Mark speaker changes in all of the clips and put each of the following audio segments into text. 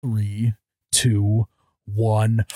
Speaker 1: 3, 2, 1.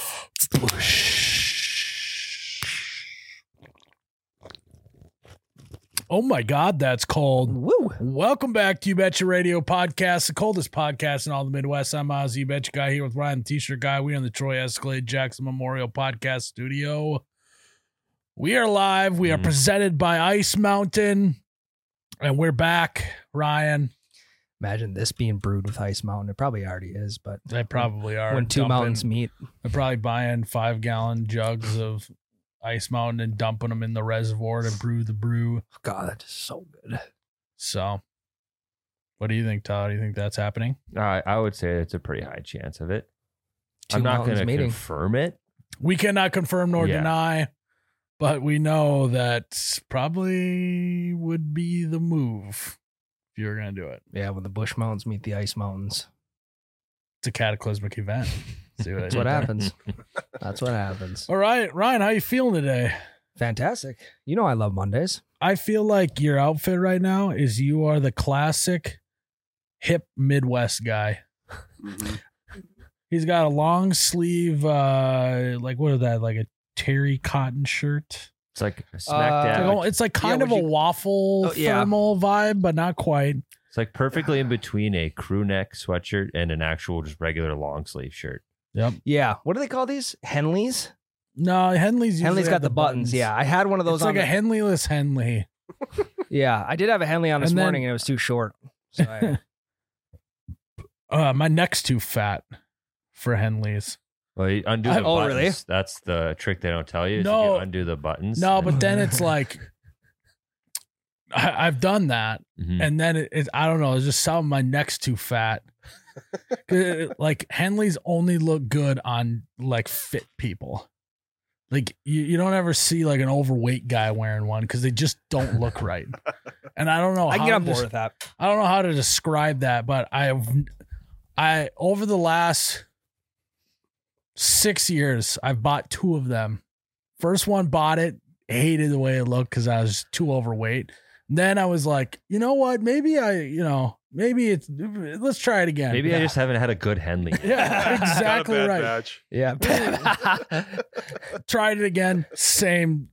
Speaker 1: Oh my God, that's cold.
Speaker 2: Woo.
Speaker 1: Welcome back to You Betcha Radio Podcast, the coldest podcast in all the Midwest. I'm Ozzy, You Betcha Guy, here with Ryan, the T-shirt guy. We are in the Troy Escalade Jackson Memorial Podcast Studio. We are live. We are presented by Ice Mountain, and we're back, Ryan.
Speaker 2: Imagine this being brewed with Ice Mountain. It probably already is, but
Speaker 1: They probably are.
Speaker 2: when two mountains meet.
Speaker 1: They're probably buying 5-gallon jugs of Ice Mountain and dumping them in the reservoir to brew the brew.
Speaker 2: God, that is so good.
Speaker 1: So, what do you think, Todd? Do you think that's happening?
Speaker 3: I would say it's a pretty high chance of it.
Speaker 2: Two
Speaker 3: I'm not going
Speaker 2: mountains
Speaker 3: to
Speaker 2: meeting.
Speaker 3: confirm it.
Speaker 1: We cannot confirm nor deny, but we know that probably would be the move if you were going to do it.
Speaker 2: Yeah, when the Bush Mountains meet the Ice Mountains.
Speaker 1: It's a cataclysmic event. See what I
Speaker 2: That's
Speaker 1: did
Speaker 2: what
Speaker 1: there?
Speaker 2: happens. That's what happens.
Speaker 1: All right, Ryan, how you feeling today?
Speaker 2: Fantastic. You know I love Mondays.
Speaker 1: I feel like your outfit right now is you are the classic hip Midwest guy. He's got a long sleeve, like what is that? Like a terry cotton shirt.
Speaker 3: It's like smack
Speaker 1: It's
Speaker 3: dab.
Speaker 1: like, it's like kind of
Speaker 2: would
Speaker 1: a
Speaker 2: you-
Speaker 1: waffle
Speaker 2: yeah.
Speaker 1: thermal vibe, but not quite.
Speaker 3: It's like perfectly in between a crew neck sweatshirt and an actual just regular long sleeve shirt.
Speaker 1: Yep.
Speaker 2: Yeah. What do they call these? Henleys?
Speaker 1: No, Henley's
Speaker 2: Henley's got the buttons. Yeah. I had one of those
Speaker 1: It's
Speaker 2: on.
Speaker 1: like a Henleyless Henley.
Speaker 2: Yeah. I did have a Henley on this
Speaker 1: And then-
Speaker 2: morning and it was too short. So
Speaker 1: My neck's too fat for Henleys.
Speaker 3: Well, you undo the
Speaker 2: Oh,
Speaker 3: buttons.
Speaker 2: really?
Speaker 3: That's the trick they don't tell you. Is
Speaker 1: No.
Speaker 3: you undo the buttons.
Speaker 1: No, but then it's like I've done that,
Speaker 3: Mhm.
Speaker 1: and then I don't know. It's just something. My neck's too fat. Like Henleys only look good on like fit people. Like you don't ever see like an overweight guy wearing one because they just don't look right. And I don't know.
Speaker 2: I can
Speaker 1: how
Speaker 2: get
Speaker 1: to
Speaker 2: on board
Speaker 1: des-
Speaker 2: with that.
Speaker 1: I don't know how to describe that, but I over the last 6 years, I've bought 2 of them. First one, bought it, hated the way it looked because I was too overweight. Then I was like, you know what? Maybe let's try it again.
Speaker 3: Maybe I just haven't had a good Henley.
Speaker 1: Yeah, exactly
Speaker 4: Not a bad
Speaker 1: right.
Speaker 4: batch.
Speaker 2: Yeah.
Speaker 1: Tried it again. Same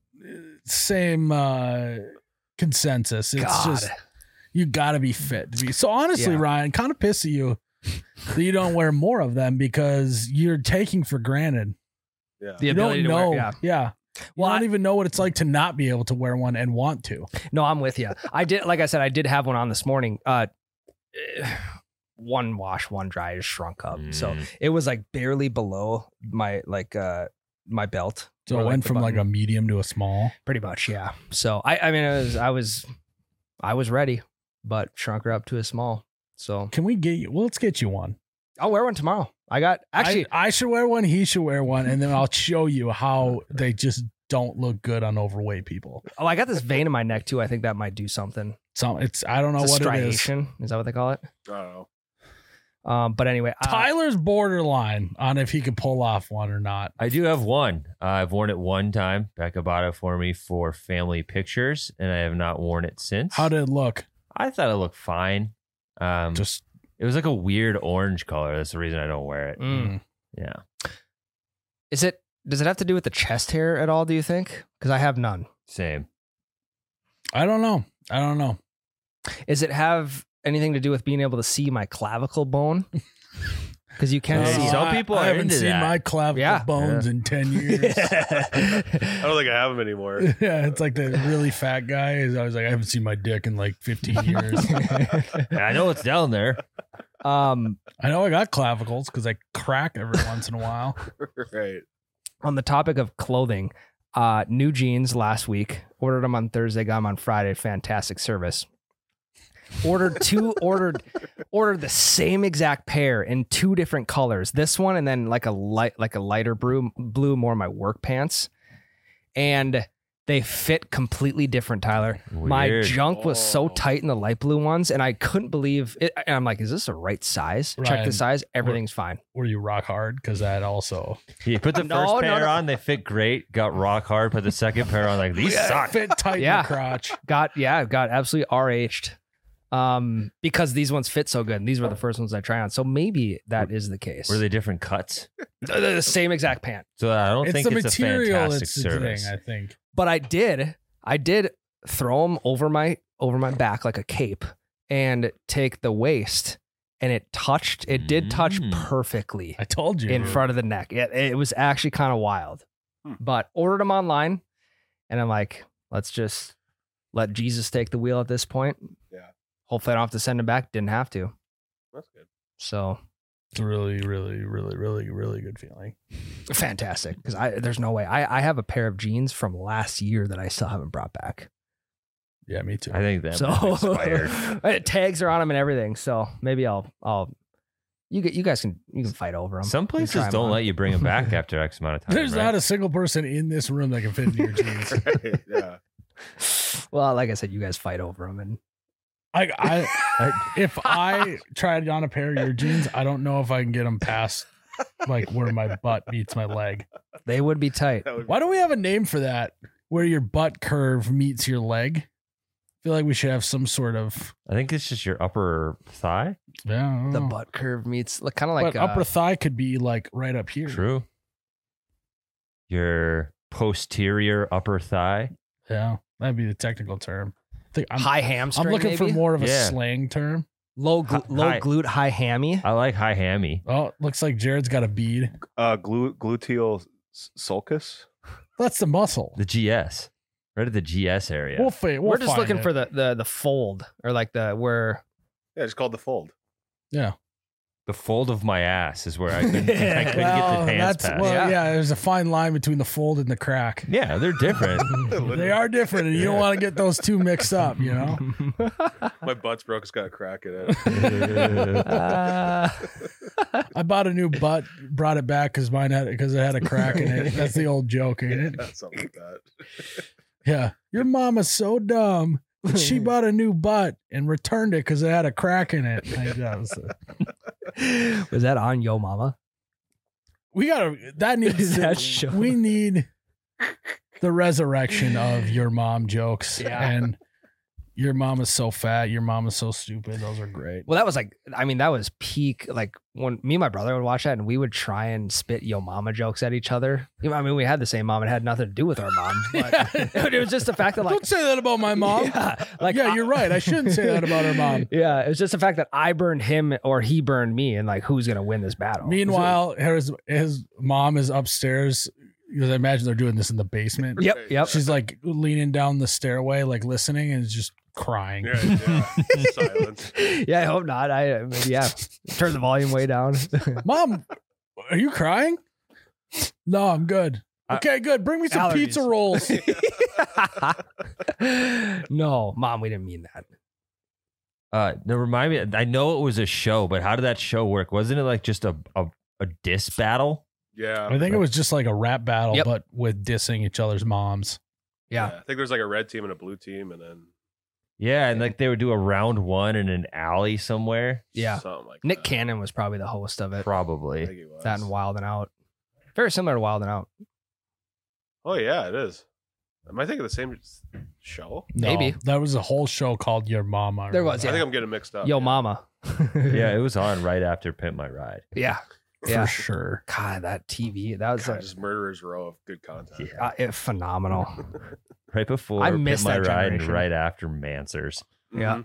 Speaker 1: consensus. It's
Speaker 2: God.
Speaker 1: just you got to be fit to be. So honestly,
Speaker 2: Yeah.
Speaker 1: Ryan, kind of pissy you that you don't wear more of them because you're taking for granted.
Speaker 4: Yeah.
Speaker 2: The
Speaker 1: You
Speaker 2: ability
Speaker 1: don't
Speaker 2: to
Speaker 1: know.
Speaker 2: wear. Yeah.
Speaker 1: You
Speaker 2: Well,
Speaker 1: don't even know what it's like to not be able to wear one and want to.
Speaker 2: No, I'm with you. I did, like I said, I did have one on this morning. One wash, one dry, just shrunk up. So it was like barely below my my belt.
Speaker 1: So
Speaker 2: Or,
Speaker 1: it went
Speaker 2: the
Speaker 1: from like
Speaker 2: button.
Speaker 1: a medium to a small.
Speaker 2: Pretty much, yeah. So I mean, I was ready, but shrunk her up to a small. So
Speaker 1: Can we get you? Well, let's get you one.
Speaker 2: I'll wear one tomorrow. I got actually.
Speaker 1: I should wear one. He should wear one, and then I'll show you how they just don't look good on overweight people.
Speaker 2: I got this vein in my neck too. I think that might do something.
Speaker 1: So I don't know
Speaker 2: It's a
Speaker 1: what it is.
Speaker 2: striation. Is that what they call it?
Speaker 4: I don't know.
Speaker 2: But anyway,
Speaker 1: Tyler's borderline on if he could pull off one or not.
Speaker 3: I do have one. I've worn it one time. Becca bought it for me for family pictures, and I have not worn it since.
Speaker 1: How did it look?
Speaker 3: I thought it looked fine.
Speaker 1: Just
Speaker 3: It was like a weird orange color. That's the reason I don't wear it. Yeah.
Speaker 2: does it have to do with the chest hair at all? Do you think? Because I have none.
Speaker 3: Same.
Speaker 1: I don't know.
Speaker 2: Does it have anything to do with being able to see my clavicle bone? Because you can see.
Speaker 3: Some people
Speaker 1: I
Speaker 3: are
Speaker 1: haven't
Speaker 3: into
Speaker 1: seen
Speaker 3: that.
Speaker 1: my clavicle
Speaker 2: Yeah.
Speaker 1: bones in 10 years.
Speaker 4: I don't think I have them anymore.
Speaker 1: Yeah, it's like the really fat guy is always like, I haven't seen my dick in like 15 years.
Speaker 3: I know it's down there.
Speaker 1: I know I got clavicles because I crack every once in a while.
Speaker 4: Right.
Speaker 2: On the topic of clothing, new jeans last week. Ordered them on Thursday, got them on Friday. Fantastic service. Ordered the same exact pair in 2 different colors. This one and then like a lighter blue, more of my work pants. And they fit completely different, Tyler. My
Speaker 3: Weird.
Speaker 2: junk was so
Speaker 4: Oh.
Speaker 2: tight in the light blue ones, and I couldn't believe it. And I'm like, is this the right size? Check
Speaker 1: Ryan,
Speaker 2: the size. Everything's fine.
Speaker 1: Were you rock hard? Because that also
Speaker 3: You put the
Speaker 2: No,
Speaker 3: first
Speaker 2: no,
Speaker 3: pair
Speaker 2: no.
Speaker 3: on, they fit great. Got rock hard. Put the second pair on, like these suck.
Speaker 1: fit tight
Speaker 2: Yeah.
Speaker 1: in the crotch.
Speaker 2: Got absolutely RH'd. Because these ones fit so good. And these were the first ones I tried on. So maybe that is the case.
Speaker 3: Were they different cuts?
Speaker 2: the same exact pant?
Speaker 3: So I don't think
Speaker 1: the
Speaker 3: it's a
Speaker 1: material
Speaker 3: fantastic
Speaker 1: that's the
Speaker 3: service.
Speaker 1: thing, I think.
Speaker 2: But I did throw them over my back like a cape and take the waist, and it did touch perfectly
Speaker 1: I told you.
Speaker 2: in front of the neck. It was actually kind of wild. But ordered them online, and I'm like, let's just let Jesus take the wheel at this point.
Speaker 4: Yeah.
Speaker 2: Hopefully I don't have to send them back. Didn't have to.
Speaker 4: That's good.
Speaker 2: So
Speaker 1: It's a really, really, really, really, really good feeling.
Speaker 2: fantastic. Because there's no way. I have a pair of jeans from last year that I still haven't brought back.
Speaker 1: Yeah, me too.
Speaker 3: I think that
Speaker 2: So
Speaker 3: expired.
Speaker 2: tags are on them and everything. So maybe I'll you guys can fight over them.
Speaker 3: Some places don't let you bring them back after X amount of time.
Speaker 1: There's
Speaker 3: right?
Speaker 1: not a single person in this room that can fit into your jeans.
Speaker 4: Right, yeah.
Speaker 2: Well, like I said, you guys fight over them, and
Speaker 1: If I tried on a pair of your jeans, I don't know if I can get them past like where my butt meets my leg.
Speaker 2: they would be tight.
Speaker 4: That would
Speaker 1: Why don't we have a name for that? Where your butt curve meets your leg? I feel like we should have some sort of
Speaker 3: I think it's just your upper thigh.
Speaker 1: yeah. I don't
Speaker 2: The
Speaker 1: know.
Speaker 2: butt curve meets kind of like
Speaker 1: but upper thigh could be like right up here.
Speaker 3: True. Your posterior upper thigh.
Speaker 1: Yeah, that'd be the technical term. I think
Speaker 2: high hamstring.
Speaker 1: I'm looking for
Speaker 2: maybe?
Speaker 1: more of a
Speaker 3: Yeah.
Speaker 1: slang term.
Speaker 2: low
Speaker 3: High-
Speaker 2: glute, high hammy.
Speaker 3: I like high hammy.
Speaker 1: Oh, looks like Jared's got a bead.
Speaker 4: gluteal sulcus.
Speaker 1: That's the muscle.
Speaker 3: The GS. Right at the GS area.
Speaker 2: We're just looking for the fold or like the where.
Speaker 4: Yeah, it's called the fold.
Speaker 1: yeah.
Speaker 3: The fold of my ass is where I couldn't get the pants past.
Speaker 1: Yeah, there's a fine line between the fold and the crack.
Speaker 3: Yeah, they're different.
Speaker 1: They are different, and you don't want to get those two mixed up, you know?
Speaker 4: My butt's broke. It's got a crack in it.
Speaker 1: I bought a new butt, brought it back because it had a crack in it. That's the old joke, ain't it?
Speaker 4: Yeah, something like that.
Speaker 1: Yeah. Your mama's so dumb. But she bought a new butt and returned it because it had a crack in it.
Speaker 2: Was that on Yo Mama?
Speaker 1: We need the resurrection of your mom jokes.
Speaker 2: Yeah.
Speaker 1: And your mom is so fat. Your mom is so stupid. Those are great.
Speaker 2: Well, that was peak. Like when me and my brother would watch that, and we would try and spit Yo Mama jokes at each other. I mean, we had the same mom. It had nothing to do with our mom, but it was just the fact that
Speaker 1: Don't say that about my mom.
Speaker 2: Yeah,
Speaker 1: You're right. I shouldn't say that about her mom.
Speaker 2: Yeah, it was just the fact that I burned him or he burned me, and like who's gonna win this battle?
Speaker 1: Meanwhile, his mom is upstairs because I imagine they're doing this in the basement.
Speaker 2: Yep.
Speaker 1: She's like leaning down the stairway, like listening, and just crying.
Speaker 4: Yeah. Silence.
Speaker 2: Yeah, I hope not. Turn the volume way down.
Speaker 1: Mom, are you crying? No, I'm good. Okay, good. Bring me some
Speaker 2: Allergies.
Speaker 1: pizza rolls.
Speaker 2: No, Mom, we didn't mean that.
Speaker 3: Now remind me. I know it was a show, but how did that show work? Wasn't it like just a diss battle?
Speaker 4: Yeah.
Speaker 1: I think it was just like a rap battle,
Speaker 2: Yep.
Speaker 1: but with dissing each other's moms.
Speaker 2: Yeah.
Speaker 4: I think there's like a red team and a blue team, and then
Speaker 3: Yeah, and like they would do a round one in an alley somewhere.
Speaker 2: Yeah.
Speaker 4: something like
Speaker 2: Nick
Speaker 4: that.
Speaker 2: Cannon was probably the host of it.
Speaker 4: I
Speaker 3: Probably.
Speaker 4: think he was.
Speaker 2: That and Wild and Out. Very similar to Wild and Out.
Speaker 4: Oh yeah, it is. Am I thinking of the same show?
Speaker 1: No,
Speaker 2: Maybe.
Speaker 1: that was a whole show called Your Mama.
Speaker 2: There was,
Speaker 4: I
Speaker 2: Yeah.
Speaker 4: think I'm getting mixed up.
Speaker 2: Yo Mama.
Speaker 3: Yeah, it was on right after Pimp My Ride.
Speaker 2: Yeah.
Speaker 1: for
Speaker 2: Yeah.
Speaker 1: sure.
Speaker 2: God, that TV. That was
Speaker 4: God, just Murderer's Row of good content.
Speaker 2: phenomenal.
Speaker 3: Right before
Speaker 2: I
Speaker 3: Pimp
Speaker 2: miss
Speaker 3: My
Speaker 2: that
Speaker 3: Ride and
Speaker 2: generation.
Speaker 3: right after Mansers.
Speaker 2: Yeah.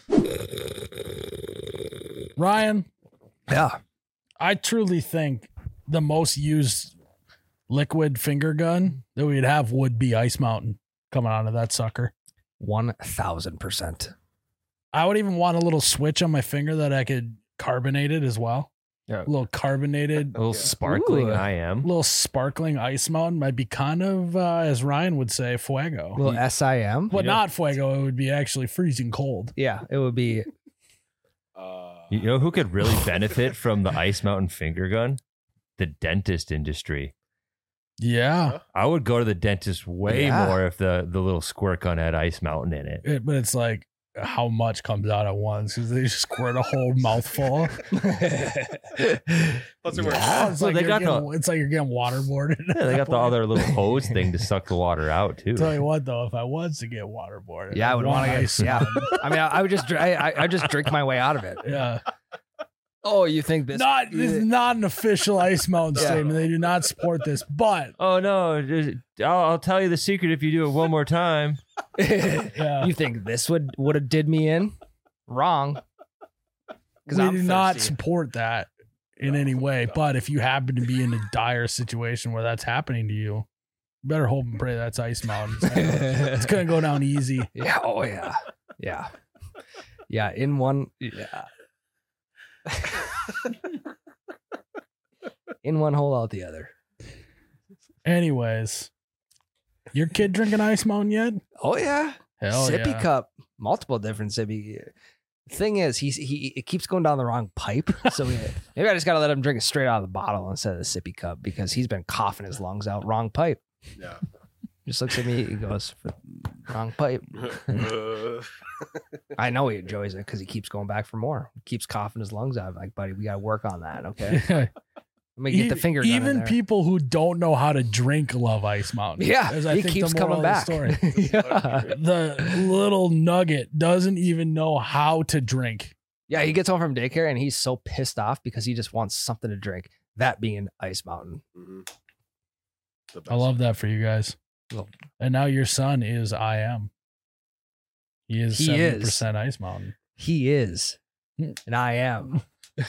Speaker 1: Ryan,
Speaker 2: Yeah.
Speaker 1: I truly think the most used liquid finger gun that we'd have would be Ice Mountain coming out of that sucker.
Speaker 2: 1000%.
Speaker 1: I would even want a little switch on my finger that I could carbonate it as well.
Speaker 3: Yeah.
Speaker 1: A little carbonated,
Speaker 3: A little
Speaker 4: Yeah.
Speaker 3: sparkling
Speaker 2: Ooh.
Speaker 3: I am.
Speaker 1: little sparkling Ice Mountain might be kind of, as Ryan would say, fuego.
Speaker 2: Little SIM.
Speaker 1: But
Speaker 3: Yeah.
Speaker 1: not fuego. It would be actually freezing cold.
Speaker 2: Yeah, it would be.
Speaker 3: You know who could really benefit from the Ice Mountain finger gun? The dentist industry.
Speaker 1: Yeah.
Speaker 3: I would go to the dentist way
Speaker 2: Yeah.
Speaker 3: more if the little squirt gun had Ice Mountain in it.
Speaker 1: But it's like, how much comes out at once because they just squirt a whole mouthful.
Speaker 4: Plus, it works.
Speaker 1: It's
Speaker 3: Well,
Speaker 1: like
Speaker 3: they
Speaker 1: you're
Speaker 3: got
Speaker 1: getting, it's like you're getting waterboarded.
Speaker 3: Yeah, they got the other little hose thing to suck the water out too.
Speaker 1: Tell you what, though, if I was to get waterboarded,
Speaker 2: Yeah, I would want to get.
Speaker 1: ice
Speaker 2: Yeah,
Speaker 1: mountain.
Speaker 2: I mean, I would just. I just drink my way out of it.
Speaker 1: Yeah.
Speaker 2: Oh, you think this?
Speaker 1: This is not an official Ice Mountain
Speaker 2: Yeah.
Speaker 1: statement. They do not support this, but
Speaker 3: Oh no! I'll tell you the secret if you do it one more time.
Speaker 1: yeah.
Speaker 2: You think this would have did me in? Wrong.
Speaker 1: We do not support that in any way. But if you happen to be in a dire situation where that's happening to you, you better hope and pray that's Ice Mountain. It's gonna go down easy.
Speaker 2: Yeah. Oh yeah. Yeah. Yeah. In one. Yeah. In one hole, out the other.
Speaker 1: Anyways, your kid drinking Ice Mountain yet?
Speaker 2: Oh yeah.
Speaker 1: Hell
Speaker 2: Sippy
Speaker 1: yeah.
Speaker 2: cup. Multiple different sippy. Thing is, he it keeps going down the wrong pipe. So maybe I just gotta let him drink it straight out of the bottle instead of the sippy cup because he's been coughing his lungs out. Wrong pipe.
Speaker 4: Yeah.
Speaker 2: Just looks at me. He goes, "Wrong pipe." I know he enjoys it because he keeps going back for more. He keeps coughing his lungs out. I'm like, buddy, we gotta work on that. Okay, let me get the finger gun in
Speaker 1: Even
Speaker 2: there.
Speaker 1: people who don't know how to drink love Ice Mountain.
Speaker 2: Yeah,
Speaker 1: As I
Speaker 2: he
Speaker 1: think
Speaker 2: keeps
Speaker 1: the moral
Speaker 2: coming
Speaker 1: of the
Speaker 2: back.
Speaker 1: story.
Speaker 2: Yeah.
Speaker 1: The little nugget doesn't even know how to drink.
Speaker 2: Yeah, he gets home from daycare and he's so pissed off because he just wants something to drink. That being Ice Mountain.
Speaker 4: Mhm. The
Speaker 1: I
Speaker 4: best.
Speaker 1: love that for you guys.
Speaker 2: Well-
Speaker 1: And now your son is I am. He is
Speaker 2: He
Speaker 1: 70% Ice Mountain.
Speaker 2: He is, and I am.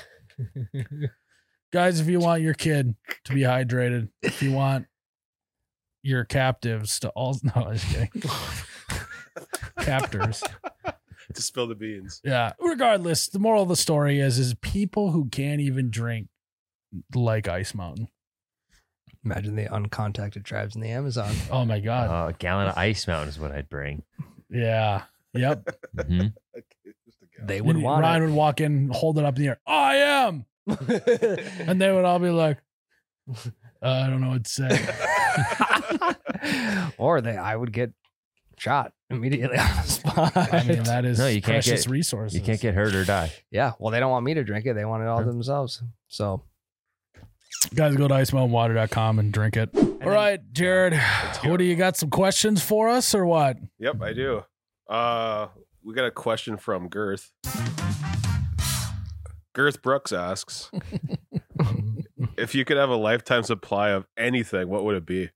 Speaker 1: Guys, if you want your kid to be hydrated, if you want your captives to all no, I'm just kidding. Captors.
Speaker 4: To spill the beans.
Speaker 1: Yeah. Regardless, the moral of the story is people who can't even drink like Ice Mountain.
Speaker 2: Imagine the uncontacted tribes in the Amazon.
Speaker 1: Oh my God.
Speaker 3: A gallon of Ice Mountain is what I'd bring.
Speaker 1: Yeah. Yep.
Speaker 3: Mhm.
Speaker 4: Okay, just a guy.
Speaker 2: They would want
Speaker 1: Ryan would walk in, hold it up in the air. I am.
Speaker 2: it.
Speaker 1: And they would all be like, I don't know what to say.
Speaker 2: Or I would get shot immediately on the spot.
Speaker 1: I mean, that is
Speaker 3: No, you can't
Speaker 1: precious
Speaker 3: get-
Speaker 1: resources.
Speaker 3: You can't get hurt or die.
Speaker 2: yeah. Well, they don't want me to drink it. They want it all themselves. So
Speaker 1: Guys, go to icemountainwater.com and drink it. All right, Jared, what do you got? Some questions for us or what?
Speaker 4: Yep, I do. We got a question from Girth. Girth Brooks asks, if you could have a lifetime supply of anything, what would it be?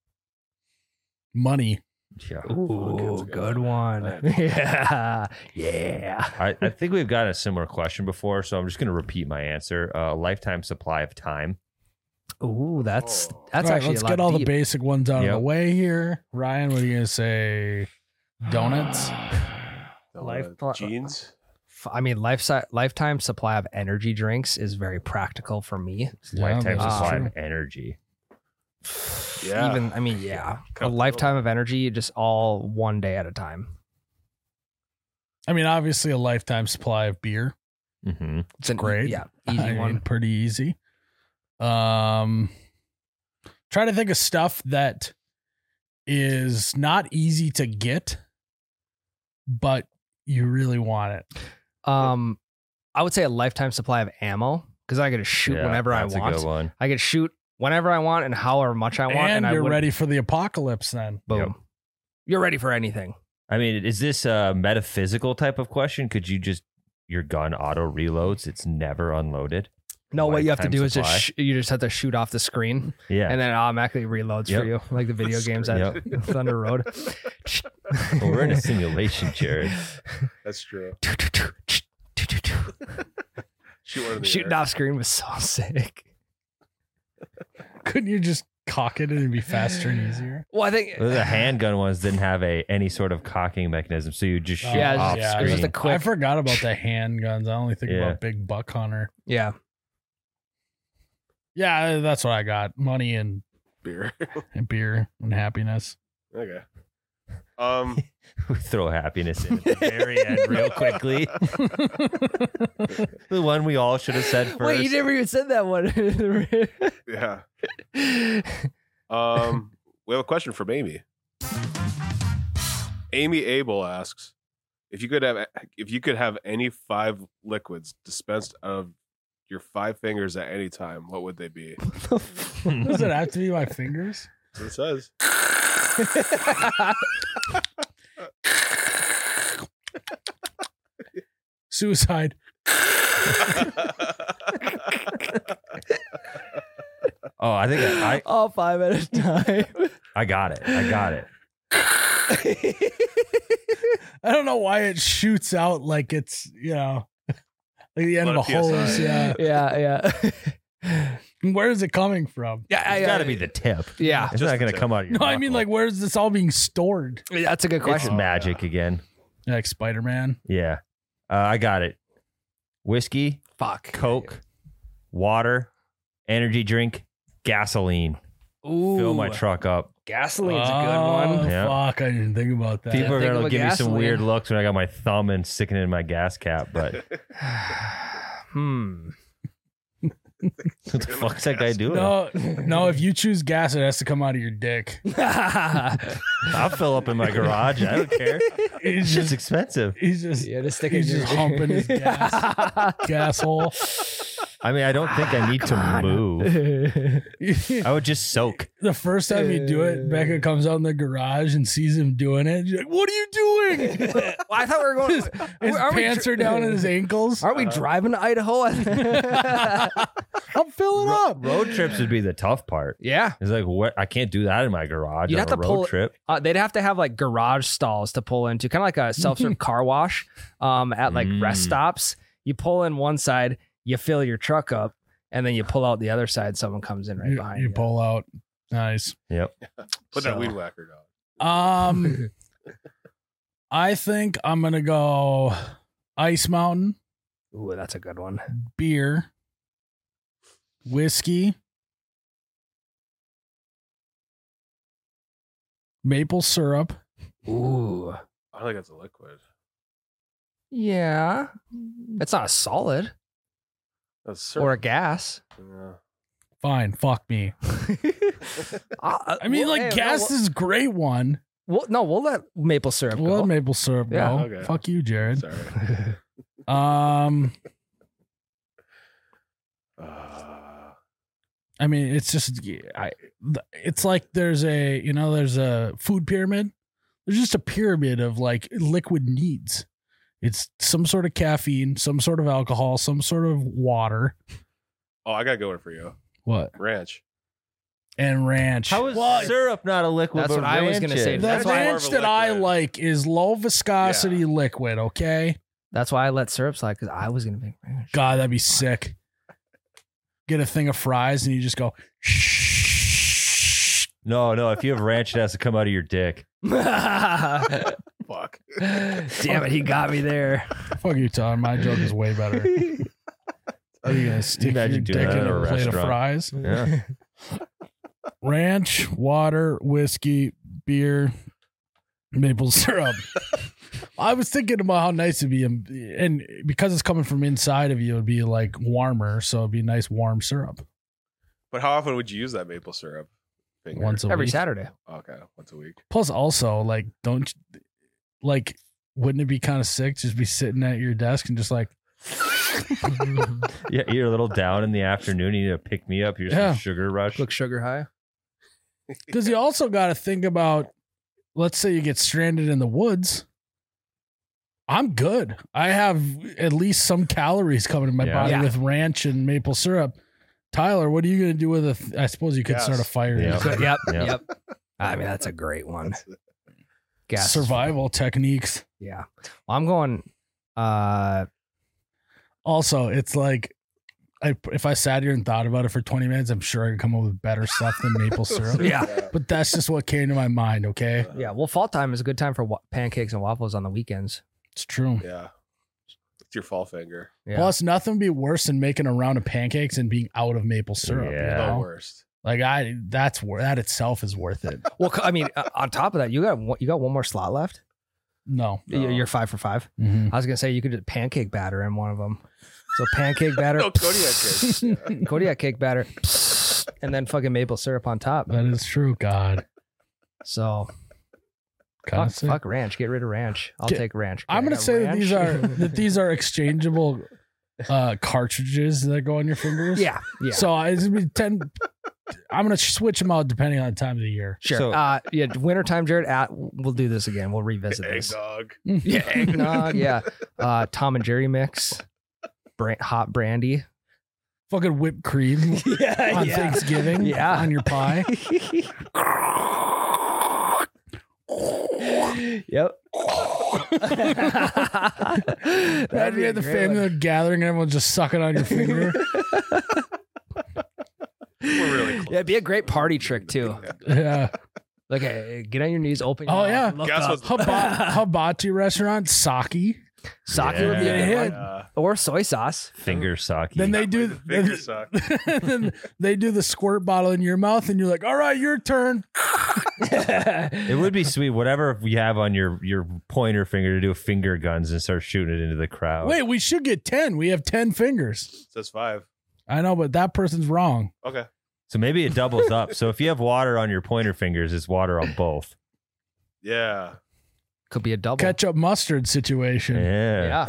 Speaker 1: Money.
Speaker 3: Yeah.
Speaker 2: ooh,
Speaker 4: that's a
Speaker 2: good
Speaker 4: good
Speaker 2: one.
Speaker 4: one.
Speaker 2: Yeah. Yeah.
Speaker 3: I think we've gotten a similar question before, so I'm just going to repeat my answer. Lifetime supply of time.
Speaker 2: Ooh, that's
Speaker 4: Oh.
Speaker 1: All right,
Speaker 2: actually
Speaker 1: let's
Speaker 2: a lot
Speaker 1: get all the
Speaker 2: deep.
Speaker 1: basic ones out of the
Speaker 3: Yep.
Speaker 1: way here. Ryan, what are you going to say? Donuts?
Speaker 4: Jeans?
Speaker 2: I mean, lifetime supply of energy drinks is very practical for me.
Speaker 3: Lifetime
Speaker 1: that's
Speaker 3: supply
Speaker 1: true.
Speaker 3: of energy.
Speaker 4: Yeah.
Speaker 2: Even, I mean, yeah, a
Speaker 4: Couple-
Speaker 2: lifetime of energy, just all one day at a time.
Speaker 1: I mean, obviously a lifetime supply of beer.
Speaker 3: Mm-hmm.
Speaker 2: It's
Speaker 1: great.
Speaker 2: Yeah, easy
Speaker 1: I mean,
Speaker 2: one.
Speaker 1: pretty easy. Try to think of stuff that is not easy to get, but you really want it.
Speaker 2: I would say a lifetime supply of ammo because I get to shoot whenever I
Speaker 3: that's a good
Speaker 2: want.
Speaker 3: one.
Speaker 2: I get to shoot whenever I want and however much I want,
Speaker 1: And
Speaker 2: I
Speaker 1: you're
Speaker 2: wouldn't-
Speaker 1: ready for the apocalypse then.
Speaker 2: Boom.
Speaker 3: Yep.
Speaker 2: You're ready for anything.
Speaker 3: I mean, is this a metaphysical type of question? Could you just, your gun auto reloads, it's never unloaded?
Speaker 2: No, what you have to
Speaker 3: Lifetime
Speaker 2: do is
Speaker 3: supply?
Speaker 2: just you just have to shoot off the screen
Speaker 3: Yeah.
Speaker 2: and then it automatically reloads
Speaker 3: Yep.
Speaker 2: for you, like the video games at
Speaker 3: Yep.
Speaker 2: Thunder Road.
Speaker 3: Well, we're in a simulation, Jared.
Speaker 4: That's true. Shoot one in the
Speaker 2: Shooting
Speaker 4: air.
Speaker 2: off screen was so sick.
Speaker 1: Couldn't you just cock it and it'd be faster and easier?
Speaker 2: Well, I think
Speaker 3: The handgun ones didn't have any sort of cocking mechanism, so you just shoot
Speaker 2: Yeah, it's
Speaker 3: off
Speaker 2: just-
Speaker 3: screen.
Speaker 2: it's just a
Speaker 1: I
Speaker 2: quick.
Speaker 1: forgot about the handguns. I only think
Speaker 3: Yeah.
Speaker 1: about Big Buck Hunter.
Speaker 2: Yeah,
Speaker 1: Yeah, that's what I got. Money and
Speaker 4: Beer.
Speaker 1: beer and happiness.
Speaker 4: Okay.
Speaker 3: We throw happiness in at the very end real quickly. The one we all should have said first.
Speaker 2: wait, you never even said that one.
Speaker 4: Yeah. We have a question from Amy. Amy Abel asks, If you could have any 5 liquids dispensed out of your 5 fingers at any time, what would they be?
Speaker 1: Does it have to be my fingers?
Speaker 4: That's what it says.
Speaker 1: Suicide.
Speaker 3: Oh, I think I
Speaker 2: All 5 at a time.
Speaker 3: I got it. I got it.
Speaker 1: I don't know why it shoots out like it's, like the end of a
Speaker 4: Lot of
Speaker 1: hose.
Speaker 4: PSI.
Speaker 1: Yeah.
Speaker 2: Yeah.
Speaker 1: Where is it coming from?
Speaker 2: Yeah.
Speaker 3: It's got to be the tip.
Speaker 2: Yeah.
Speaker 3: It's
Speaker 4: Just
Speaker 3: not going
Speaker 4: the
Speaker 3: to
Speaker 4: tip.
Speaker 3: come out of your
Speaker 1: No, I mean,
Speaker 3: knuckle.
Speaker 1: like, where's this all being stored?
Speaker 2: That's a good
Speaker 3: It's
Speaker 2: question.
Speaker 3: magic again.
Speaker 1: Like Spider-Man.
Speaker 3: Yeah. I got it. Whiskey,
Speaker 2: Fuck.
Speaker 3: Coke, water, energy drink, gasoline.
Speaker 2: Ooh.
Speaker 3: Fill my truck up.
Speaker 2: Gasoline's a good one.
Speaker 3: Yeah.
Speaker 1: Fuck, I didn't think about that.
Speaker 3: People are
Speaker 2: think
Speaker 3: going
Speaker 2: of
Speaker 3: to
Speaker 2: a
Speaker 3: give me some
Speaker 2: gasoline.
Speaker 3: weird looks when I got my thumb and sticking it in my gas cap, but what the fuck's that guy doing?
Speaker 1: No, if you choose gas, it has to come out of your dick.
Speaker 3: I'll fill up in my garage. I don't care.
Speaker 1: He's
Speaker 3: It's just expensive.
Speaker 1: He's just
Speaker 2: Yeah, just stick
Speaker 1: he's
Speaker 2: it in
Speaker 1: just
Speaker 2: your-
Speaker 1: humping his gas hole.
Speaker 3: I mean, I don't think I need to move. I would just soak.
Speaker 1: The first time you do it, Becca comes out in the garage and sees him doing it. She's like, "What are you doing?"
Speaker 2: Well, I thought we were going.
Speaker 1: His
Speaker 2: Aren't we
Speaker 1: pants
Speaker 2: dri-
Speaker 1: are down at his ankles.
Speaker 2: Aren't we driving to Idaho?
Speaker 1: I'm filling up.
Speaker 3: Road trips would be the tough part.
Speaker 2: Yeah.
Speaker 3: It's like, what? I can't do that in my garage.
Speaker 2: You'd
Speaker 3: on
Speaker 2: have
Speaker 3: a
Speaker 2: to
Speaker 3: road
Speaker 2: pull-
Speaker 3: trip.
Speaker 2: They'd have to have like garage stalls to pull into, kind of like a self-serve car wash at like rest stops. You pull in one side, you fill your truck up, and then you pull out the other side. Someone comes in right behind you.
Speaker 1: You pull out. Nice.
Speaker 3: Yep.
Speaker 4: Put that
Speaker 2: So-
Speaker 4: weed whacker down.
Speaker 1: I think I'm gonna go Ice Mountain,
Speaker 2: Ooh, that's a good one.
Speaker 1: beer, whiskey, maple syrup.
Speaker 2: Ooh.
Speaker 4: I don't think that's a liquid.
Speaker 2: Yeah. It's not a solid
Speaker 4: That's
Speaker 2: or a
Speaker 4: syrup.
Speaker 2: gas.
Speaker 4: Yeah.
Speaker 1: Fine, fuck me. I mean, like gas is a great one.
Speaker 2: We'll let maple syrup
Speaker 1: We'll
Speaker 2: go.
Speaker 1: let maple syrup
Speaker 2: Yeah.
Speaker 1: go.
Speaker 4: Okay.
Speaker 1: Fuck you, Jared.
Speaker 4: Sorry.
Speaker 1: I mean, it's just, it's like there's a food pyramid. There's just a pyramid of like liquid needs. It's some sort of caffeine, some sort of alcohol, some sort of water.
Speaker 4: Oh, I got a good one for you.
Speaker 1: What?
Speaker 4: Ranch.
Speaker 1: And ranch.
Speaker 3: How is
Speaker 1: Well,
Speaker 3: syrup not a liquid?
Speaker 2: That's
Speaker 3: but
Speaker 2: what I was gonna
Speaker 3: ranch
Speaker 2: say.
Speaker 3: is?
Speaker 1: the
Speaker 2: That's why-
Speaker 1: ranch
Speaker 4: more of a
Speaker 1: that I
Speaker 4: liquid.
Speaker 1: like is low viscosity liquid, okay?
Speaker 2: That's why I let syrup slide, because I was going to make ranch.
Speaker 1: God, that'd be sick. Get a thing of fries and you just go, shh.
Speaker 3: No. If you have ranch, it has to come out of your dick.
Speaker 2: Damn
Speaker 4: Fuck.
Speaker 2: it, he got me there.
Speaker 1: Fuck you, Tom. My joke is way better. Are you gonna stick your
Speaker 3: Imagine
Speaker 1: dick
Speaker 3: doing
Speaker 1: in
Speaker 3: that at
Speaker 1: a
Speaker 3: a
Speaker 1: plate of
Speaker 3: restaurant.
Speaker 1: fries?
Speaker 3: Yeah.
Speaker 1: Ranch, water, whiskey, beer, maple syrup. I was thinking about how nice it'd be, and because it's coming from inside of you, it'd be like warmer, so it'd be nice warm syrup.
Speaker 4: But how often would you use that maple syrup? Finger?
Speaker 1: Once a
Speaker 2: Every
Speaker 1: week.
Speaker 2: Saturday.
Speaker 4: Okay, once a week.
Speaker 1: Plus, also, like, wouldn't it be kind of sick just be sitting at your desk and just like,
Speaker 3: Yeah, you're a little down in the afternoon. You need to pick me up. Here's
Speaker 1: Yeah.
Speaker 3: some sugar rush.
Speaker 2: Look sugar high.
Speaker 1: because you also got to think about, let's say you get stranded in the woods. I'm good. I have at least some calories coming in my
Speaker 3: Yeah.
Speaker 1: body
Speaker 2: Yeah.
Speaker 1: with ranch and maple syrup. Tyler, what are you going to do with I suppose you could
Speaker 4: Gas.
Speaker 1: start a fire.
Speaker 3: Yeah.
Speaker 2: Yep.
Speaker 3: Yeah.
Speaker 2: Yep. I mean, that's a great one.
Speaker 4: That's-
Speaker 2: Gas.
Speaker 1: Survival techniques.
Speaker 2: Yeah. Well, I'm going.
Speaker 1: Also, it's like if I sat here and thought about it for 20 minutes, I'm sure I could come up with better stuff than maple syrup.
Speaker 2: Yeah.
Speaker 1: But that's just what came to my mind, okay?
Speaker 2: Yeah. Well, fall time is a good time for pancakes and waffles on the weekends.
Speaker 1: It's true.
Speaker 4: Yeah. It's your fall finger.
Speaker 2: Yeah.
Speaker 1: Plus, nothing would be worse than making a round of pancakes and being out of maple syrup.
Speaker 3: Yeah.
Speaker 1: You
Speaker 4: The
Speaker 1: know?
Speaker 4: worst.
Speaker 1: Like that itself is worth it.
Speaker 2: Well, I mean, on top of that, you got one more slot left.
Speaker 1: No.
Speaker 4: No.
Speaker 2: You're 5 for 5.
Speaker 1: Mhm.
Speaker 2: I was gonna say you could do pancake batter in one of them. So pancake batter,
Speaker 4: No, Kodiak cake. Yeah.
Speaker 2: Kodiak cake batter, and then fucking maple syrup on top.
Speaker 1: That is true. God.
Speaker 2: So Fuck ranch. Get rid of ranch. I'll take ranch.
Speaker 1: I'm gonna say that these are exchangeable cartridges that go on your fingers.
Speaker 2: Yeah.
Speaker 1: So it's gonna be 10. I'm gonna switch them out depending on the time of the year.
Speaker 2: Sure.
Speaker 3: So-
Speaker 2: Wintertime, Jared. We'll do this again. We'll revisit this.
Speaker 4: Eggnog.
Speaker 2: Yeah, eggnog. Yeah. Tom and Jerry mix. Hot brandy.
Speaker 1: Fucking whipped cream on Thanksgiving.
Speaker 2: Yeah.
Speaker 1: On your pie.
Speaker 2: Yep.
Speaker 1: That'd be at the family gathering, everyone's just sucking on your finger.
Speaker 4: We're really close.
Speaker 2: Yeah, it'd be a great party trick too.
Speaker 1: Yeah.
Speaker 2: Like, hey, get on your knees, open your
Speaker 1: Oh,
Speaker 2: mouth,
Speaker 1: yeah.
Speaker 2: and look
Speaker 4: Guess
Speaker 2: up.
Speaker 4: what's-
Speaker 1: Hibachi restaurant, sake.
Speaker 2: Sake would be a
Speaker 1: Yeah.
Speaker 2: good one. Or soy sauce.
Speaker 3: Finger sake.
Speaker 1: Then they do
Speaker 4: Finger suck.
Speaker 1: then they do the squirt bottle in your mouth, and you're like, all right, your turn.
Speaker 3: It would be sweet. Whatever you have on your pointer finger to do finger guns and start shooting it into the crowd.
Speaker 1: Wait, we should get 10. We have 10 fingers.
Speaker 4: It says 5.
Speaker 1: I know, but that person's wrong.
Speaker 4: Okay.
Speaker 3: So maybe it doubles up. So if you have water on your pointer fingers, it's water on both.
Speaker 4: Yeah.
Speaker 2: Could be a double.
Speaker 1: Ketchup mustard situation.
Speaker 3: Yeah.
Speaker 2: Yeah.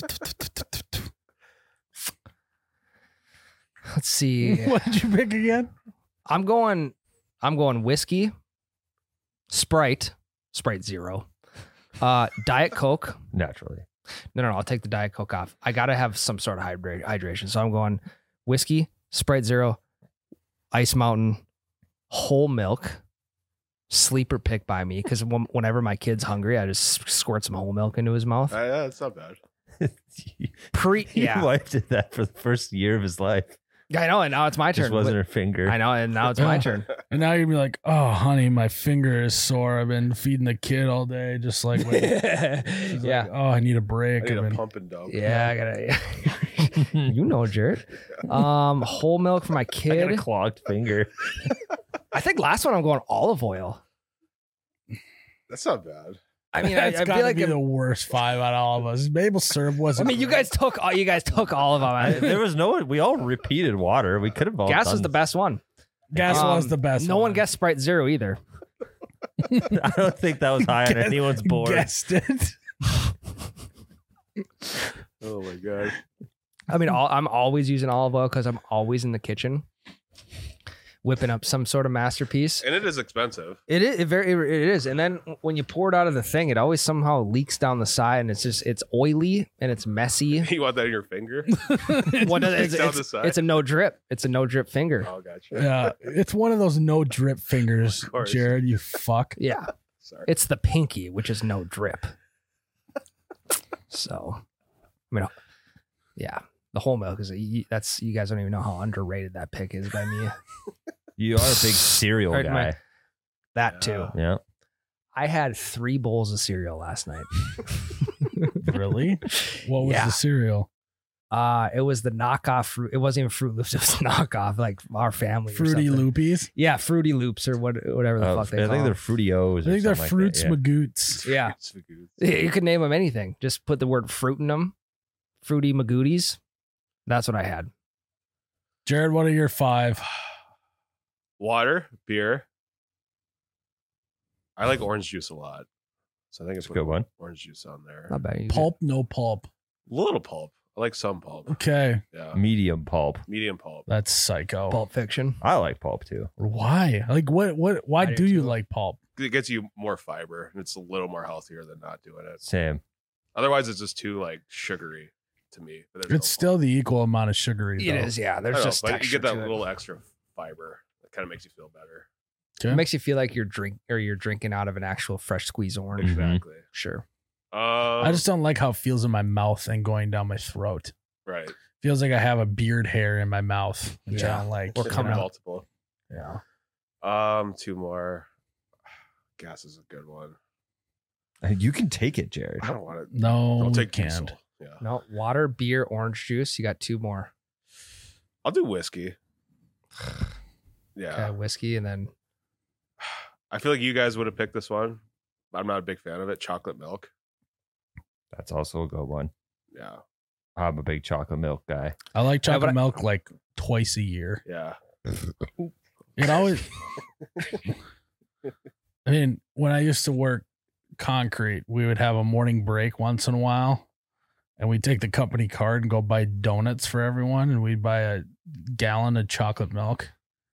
Speaker 2: Let's see.
Speaker 1: What did you pick again?
Speaker 2: I'm going whiskey, Sprite Zero, Diet Coke.
Speaker 3: Naturally.
Speaker 2: No, I'll take the Diet Coke off. I gotta have some sort of hydration. So I'm going whiskey, Sprite Zero, Ice Mountain, whole milk, sleeper pick by me, because whenever my kid's hungry, I just squirt some whole milk into his mouth.
Speaker 4: Yeah, it's not bad.
Speaker 3: Your wife did that for the first year of his life.
Speaker 2: I know, and now it's my turn.
Speaker 3: Just wasn't her finger.
Speaker 2: I know, and now it's my turn.
Speaker 1: And now you'd be like, oh, honey, my finger is sore. I've been feeding the kid all day. Just like, she's
Speaker 2: Yeah.
Speaker 1: like, oh, I need a break.
Speaker 4: I need
Speaker 1: I've
Speaker 4: a
Speaker 1: been-
Speaker 4: pump and dump.
Speaker 2: Yeah, I gotta. You know, Jared. Whole milk for my
Speaker 3: I got a
Speaker 2: kid.
Speaker 3: clogged finger.
Speaker 2: I think last one I'm going olive oil.
Speaker 4: That's not bad.
Speaker 2: I mean,
Speaker 1: That's
Speaker 2: I
Speaker 1: gotta
Speaker 2: feel like
Speaker 1: be the worst 5 out of all of us. Maple syrup
Speaker 2: I
Speaker 1: wasn't.
Speaker 2: mean, you guys took all of them.
Speaker 3: There was no. We all repeated water. We could have all.
Speaker 2: Gas
Speaker 3: done
Speaker 2: was the best one.
Speaker 1: Gas was the best.
Speaker 2: No one guessed Sprite Zero either.
Speaker 3: I don't think that was high on
Speaker 1: Guess-
Speaker 3: anyone's board.
Speaker 1: Guessed it.
Speaker 4: Oh my god.
Speaker 2: I mean, I'm always using olive oil because I'm always in the kitchen whipping up some sort of masterpiece.
Speaker 4: And it is expensive.
Speaker 2: It is. And then when you pour it out of the thing, it always somehow leaks down the side, and it's oily and it's messy.
Speaker 4: You want that in your finger?
Speaker 2: What does
Speaker 4: Leaks down the
Speaker 2: it's,
Speaker 4: side?
Speaker 2: it's a no drip. It's a no drip finger.
Speaker 4: Oh, gotcha.
Speaker 1: Yeah, it's one of those no drip fingers,
Speaker 4: Of course.
Speaker 1: Jared. You fuck.
Speaker 2: Yeah.
Speaker 4: Sorry.
Speaker 2: It's the pinky, which is no drip. So, I mean, yeah, the whole milk is you guys don't even know how underrated that pick is by me.
Speaker 3: You are a big cereal
Speaker 2: Right,
Speaker 3: guy.
Speaker 2: That too.
Speaker 3: Yeah.
Speaker 2: I had 3 bowls of cereal last night.
Speaker 1: Really? What was
Speaker 2: Yeah.
Speaker 1: the cereal?
Speaker 2: It was the knockoff fruit. It wasn't even Fruit Loops. It was knockoff, like our family. or
Speaker 1: Fruity
Speaker 2: something.
Speaker 1: Loopies.
Speaker 2: Yeah, Fruity Loops or whatever the fuck they
Speaker 3: I
Speaker 2: call
Speaker 3: think they're
Speaker 2: them.
Speaker 3: Fruity O's.
Speaker 1: I think they're
Speaker 3: something
Speaker 1: Fruits
Speaker 3: like that,
Speaker 1: Magoots.
Speaker 2: Yeah. Yeah, you could name them anything. Just put the word fruit in them. Fruity Magooties. That's what I had.
Speaker 1: Jared, what are your 5?
Speaker 4: Water, beer. I like orange juice a lot. So I think it's
Speaker 3: a good one.
Speaker 4: Orange juice on there.
Speaker 2: Not bad.
Speaker 1: Pulp, no pulp.
Speaker 4: Little pulp. I like some pulp.
Speaker 1: Okay,
Speaker 4: Yeah.
Speaker 3: Medium pulp.
Speaker 4: Medium pulp.
Speaker 1: that's psycho.
Speaker 2: Pulp Fiction.
Speaker 3: I like pulp too.
Speaker 1: Why? Like, why
Speaker 2: I
Speaker 1: do
Speaker 2: do
Speaker 1: you
Speaker 2: too.
Speaker 1: like pulp?
Speaker 4: It gets you more fiber and it's a little more healthier than not doing it.
Speaker 3: Same.
Speaker 4: Otherwise, it's just too like sugary to me. But there's
Speaker 1: It's
Speaker 4: no
Speaker 1: still the equal amount of sugary.
Speaker 2: It
Speaker 1: though.
Speaker 2: is, yeah.
Speaker 4: pulp. I
Speaker 2: There's
Speaker 4: don't know,
Speaker 2: just
Speaker 4: but you
Speaker 2: texture
Speaker 4: get that
Speaker 2: to it.
Speaker 4: little extra fiber. That kind of makes you feel better.
Speaker 1: Okay.
Speaker 2: It makes you feel like you're drinking out of an actual fresh squeezed orange.
Speaker 3: Mhm.
Speaker 4: Exactly.
Speaker 2: Sure.
Speaker 1: I just don't like how it feels in my mouth and going down my throat.
Speaker 4: Right.
Speaker 1: Feels like I have a beard hair in my mouth, which
Speaker 2: Yeah.
Speaker 1: I don't like.
Speaker 2: Or
Speaker 1: you
Speaker 2: coming
Speaker 1: know?
Speaker 2: out.
Speaker 4: multiple.
Speaker 1: Yeah.
Speaker 4: 2 more. Gas is a good one.
Speaker 3: You can take it, Jared.
Speaker 4: I don't want to.
Speaker 1: No,
Speaker 4: Don't
Speaker 1: you
Speaker 4: take
Speaker 1: can't.
Speaker 4: diesel. Yeah.
Speaker 2: No, water, beer, orange juice. You got 2 more.
Speaker 4: I'll do whiskey. Yeah.
Speaker 2: Okay, whiskey, and then
Speaker 4: I feel like you guys would have picked this one. I'm not a big fan of it. Chocolate milk.
Speaker 3: That's also a good one.
Speaker 4: Yeah.
Speaker 3: I'm a big chocolate milk guy.
Speaker 1: I like
Speaker 2: Yeah, but
Speaker 1: chocolate
Speaker 2: I-
Speaker 1: milk like twice a year.
Speaker 4: Yeah.
Speaker 1: It always. I mean, when I used to work concrete, we would have a morning break once in a while, and we'd take the company card and go buy donuts for everyone, and we'd buy a gallon of chocolate milk.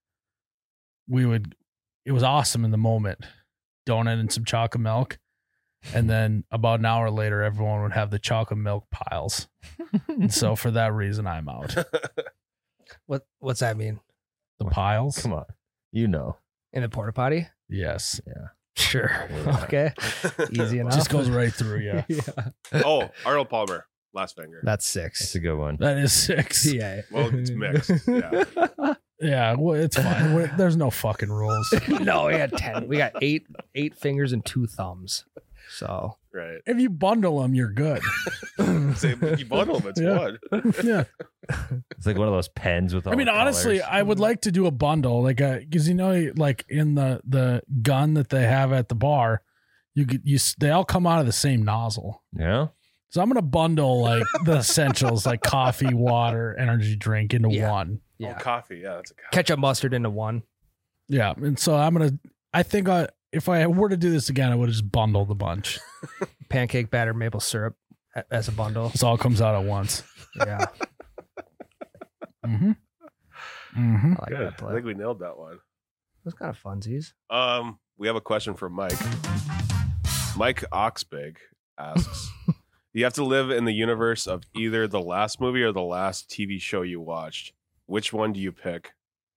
Speaker 1: It was awesome in the moment, donut and some chocolate milk. And then about an hour later, everyone would have the chocolate milk piles. And so for that reason, I'm out.
Speaker 2: What's that mean?
Speaker 1: The piles?
Speaker 3: Come on. You know.
Speaker 2: In the porta potty?
Speaker 1: Yes.
Speaker 3: Yeah.
Speaker 2: Sure.
Speaker 3: Yeah.
Speaker 2: Okay. Easy enough.
Speaker 1: Just goes right through, yeah.
Speaker 4: Oh, Arnold Palmer, last finger.
Speaker 2: That's
Speaker 3: That's
Speaker 2: 6.
Speaker 3: a good one.
Speaker 1: That is 6.
Speaker 2: Yeah.
Speaker 4: Well, it's mixed. Yeah.
Speaker 1: Yeah, well, it's fine. There's no fucking rules.
Speaker 2: No, we had 10. We got eight fingers and 2 thumbs. So
Speaker 4: Right.
Speaker 1: If you bundle them, you're good.
Speaker 4: Say, you bundle them, it's
Speaker 1: Yeah.
Speaker 4: one.
Speaker 1: Yeah.
Speaker 3: It's like one of those pens with all
Speaker 1: I mean,
Speaker 3: the
Speaker 1: honestly,
Speaker 3: colors.
Speaker 1: I would like to do a bundle, like because like in the gun that they have at the bar, they all come out of the same nozzle.
Speaker 3: Yeah.
Speaker 1: So I'm gonna bundle like the essentials, like coffee, water, energy drink into
Speaker 2: Yeah.
Speaker 1: one.
Speaker 2: yeah.
Speaker 4: Oh, coffee. Yeah, that's a coffee.
Speaker 2: Ketchup mustard into one.
Speaker 1: Yeah, and so I think if I were to do this again, I would have just bundled the bunch.
Speaker 2: Pancake batter, maple syrup as a bundle.
Speaker 1: This all comes out at once.
Speaker 2: Yeah.
Speaker 1: Mm-hmm. Mm-hmm.
Speaker 2: I like
Speaker 4: Good.
Speaker 2: that
Speaker 4: I
Speaker 2: play.
Speaker 4: think we nailed that one.
Speaker 2: Those kind of funsies.
Speaker 4: We have a question from Mike. Mike Oxbig asks, you have to live in the universe of either the last movie or the last TV show you watched. Which one do you pick?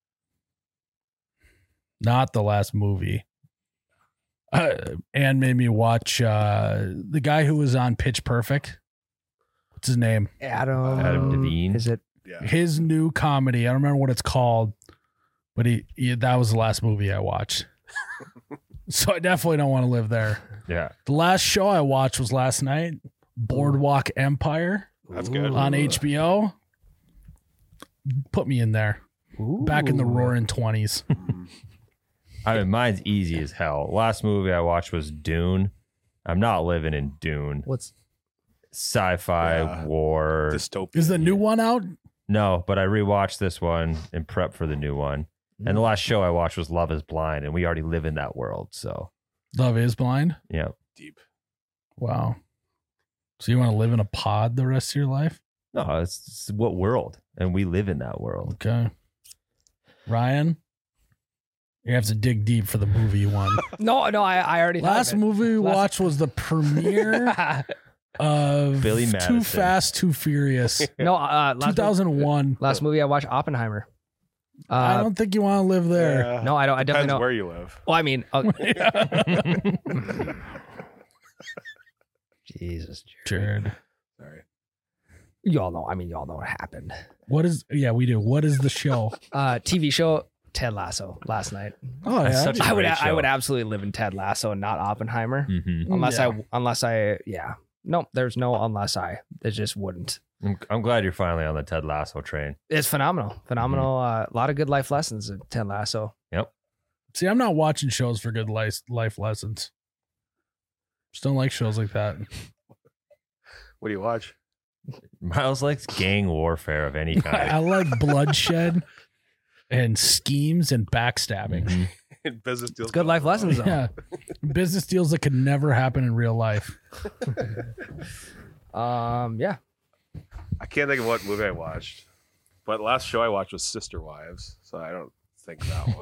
Speaker 1: Not the last movie. And made me watch the guy who was on Pitch Perfect. What's his name?
Speaker 3: Adam Devine.
Speaker 2: Is it?
Speaker 4: Yeah.
Speaker 1: His new comedy. I don't remember what it's called, but that was the last movie I watched. So I definitely don't want to live there.
Speaker 3: Yeah.
Speaker 1: The last show I watched was last night, Boardwalk Empire
Speaker 4: That's good.
Speaker 1: on HBO. Put me in there. Back in the
Speaker 2: Ooh.
Speaker 1: roaring 20s.
Speaker 4: Mm.
Speaker 3: I mean, mine's easy as hell. Last movie I watched was Dune. I'm not living in Dune.
Speaker 2: What's
Speaker 3: Sci-fi,
Speaker 4: Yeah.
Speaker 3: war.
Speaker 4: Dystopia.
Speaker 1: Is the new one out?
Speaker 3: No, but I rewatched this one in prep for the new one. And the last show I watched was Love is Blind, and we already live in that world. So,
Speaker 1: Love is Blind?
Speaker 3: yeah.
Speaker 4: Deep.
Speaker 1: Wow. So you want to live in a pod the rest of your life?
Speaker 3: No, it's what world? And we live in that world.
Speaker 1: Okay. Ryan, you have to dig deep for the movie you won.
Speaker 2: No, I already
Speaker 1: Last
Speaker 2: have it.
Speaker 1: movie we
Speaker 2: Last-
Speaker 1: watched was the premiere of
Speaker 3: Billy
Speaker 1: Too
Speaker 3: Madison.
Speaker 1: Fast, Too Furious,
Speaker 2: No, last
Speaker 1: 2001.
Speaker 2: last movie I watched, Oppenheimer.
Speaker 1: I don't think you want to live there.
Speaker 4: Yeah.
Speaker 2: No, I don't. I definitely
Speaker 4: Depends
Speaker 2: don't.
Speaker 4: where you live.
Speaker 2: Well, I mean, Jesus, Jared.
Speaker 1: Jared.
Speaker 4: Sorry.
Speaker 2: You all know. I mean, you all know what happened.
Speaker 1: What is, yeah, we do. What is the show?
Speaker 2: TV show Ted Lasso last night.
Speaker 1: Oh,
Speaker 3: That's
Speaker 1: yeah.
Speaker 3: such a
Speaker 2: I would
Speaker 3: great
Speaker 2: I would
Speaker 3: show.
Speaker 2: absolutely live in Ted Lasso and not Oppenheimer.
Speaker 3: Mm-hmm.
Speaker 2: Unless I yeah. No, there's no unless I. It just wouldn't.
Speaker 3: I'm glad you're finally on the Ted Lasso train.
Speaker 2: It's phenomenal. Phenomenal. A lot of good life lessons in Ted Lasso.
Speaker 1: See, I'm not watching shows for good life lessons. Just don't like shows like that.
Speaker 4: What do you watch?
Speaker 3: Miles likes gang warfare of any
Speaker 1: I
Speaker 3: kind.
Speaker 1: like bloodshed and schemes and backstabbing.
Speaker 3: Mhm.
Speaker 4: Business deals.
Speaker 2: It's good life lessons though.
Speaker 1: Yeah. Business deals that could never happen in real life.
Speaker 2: Yeah.
Speaker 4: I can't think of what movie I watched, but last show I watched was Sister Wives, so I don't think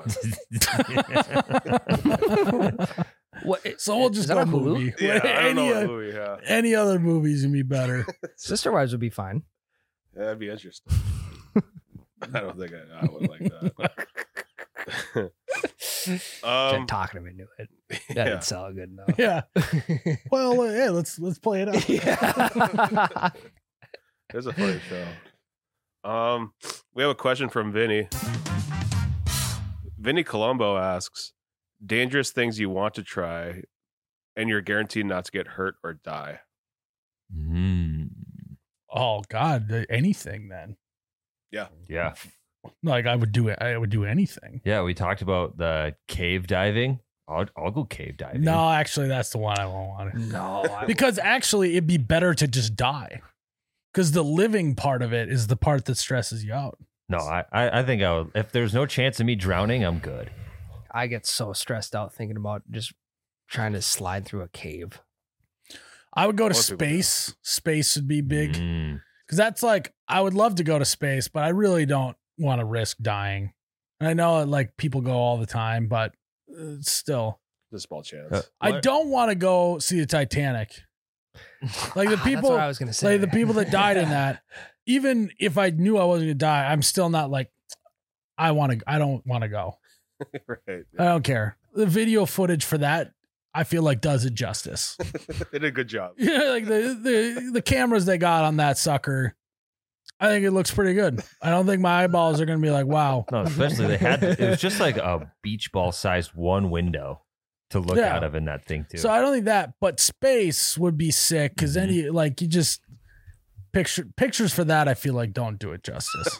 Speaker 4: that one.
Speaker 2: What?
Speaker 1: So we'll just
Speaker 2: is that
Speaker 1: go
Speaker 2: on Hulu?
Speaker 1: movie.
Speaker 4: Yeah, I don't know
Speaker 1: any,
Speaker 4: what movie. Yeah,
Speaker 1: any other movies would be better.
Speaker 2: Sister Wives would be fine.
Speaker 4: that'd be interesting. I don't think I would like that.
Speaker 2: Just talking him into it. That
Speaker 4: yeah.
Speaker 2: didn't sell good enough.
Speaker 1: Yeah. Well, hey, let's play it out.
Speaker 2: Yeah.
Speaker 4: It's a funny show. We have a question from Vinny. Vinny Colombo asks, dangerous things you want to try and you're guaranteed not to get hurt or die.
Speaker 3: Mm.
Speaker 1: Oh God, anything then.
Speaker 3: Yeah.
Speaker 1: Like I would do it. I would do anything.
Speaker 3: Yeah. We talked about the cave diving. I'll go cave diving.
Speaker 1: No, actually, that's the one I won't want to.
Speaker 2: No.
Speaker 1: Because actually, it'd be better to just die. Because the living part of it is the part that stresses you out.
Speaker 3: No, I think I would. If there's no chance of me drowning, I'm good.
Speaker 2: I get so stressed out thinking about just trying to slide through a cave.
Speaker 1: I would go to
Speaker 4: Most people do.
Speaker 1: space. Space would be big.
Speaker 3: Mm.
Speaker 1: Because that's like, I would love to go to space, but I really don't want to risk dying. And I know like people go all the time, but still,
Speaker 4: There's a small chance.
Speaker 1: I
Speaker 3: What-
Speaker 1: don't want to go see the Titanic. Like the
Speaker 2: That's
Speaker 1: people,
Speaker 2: what I was gonna say.
Speaker 1: like the people that died in that, even if I knew I wasn't gonna die, I'm still not like, I don't want to go.
Speaker 4: Right.
Speaker 1: I don't care. The video footage for that, I feel like does it justice.
Speaker 4: They did a good job.
Speaker 1: Yeah, like the cameras they got on that sucker, I think it looks pretty good. I don't think my eyeballs are gonna be like, wow.
Speaker 3: No, especially it was just like a beach ball sized one window to look
Speaker 1: Yeah.
Speaker 3: out of in that thing too.
Speaker 1: So I don't think that, but space would be sick because then you like you just pictures for that. I feel like don't do it justice.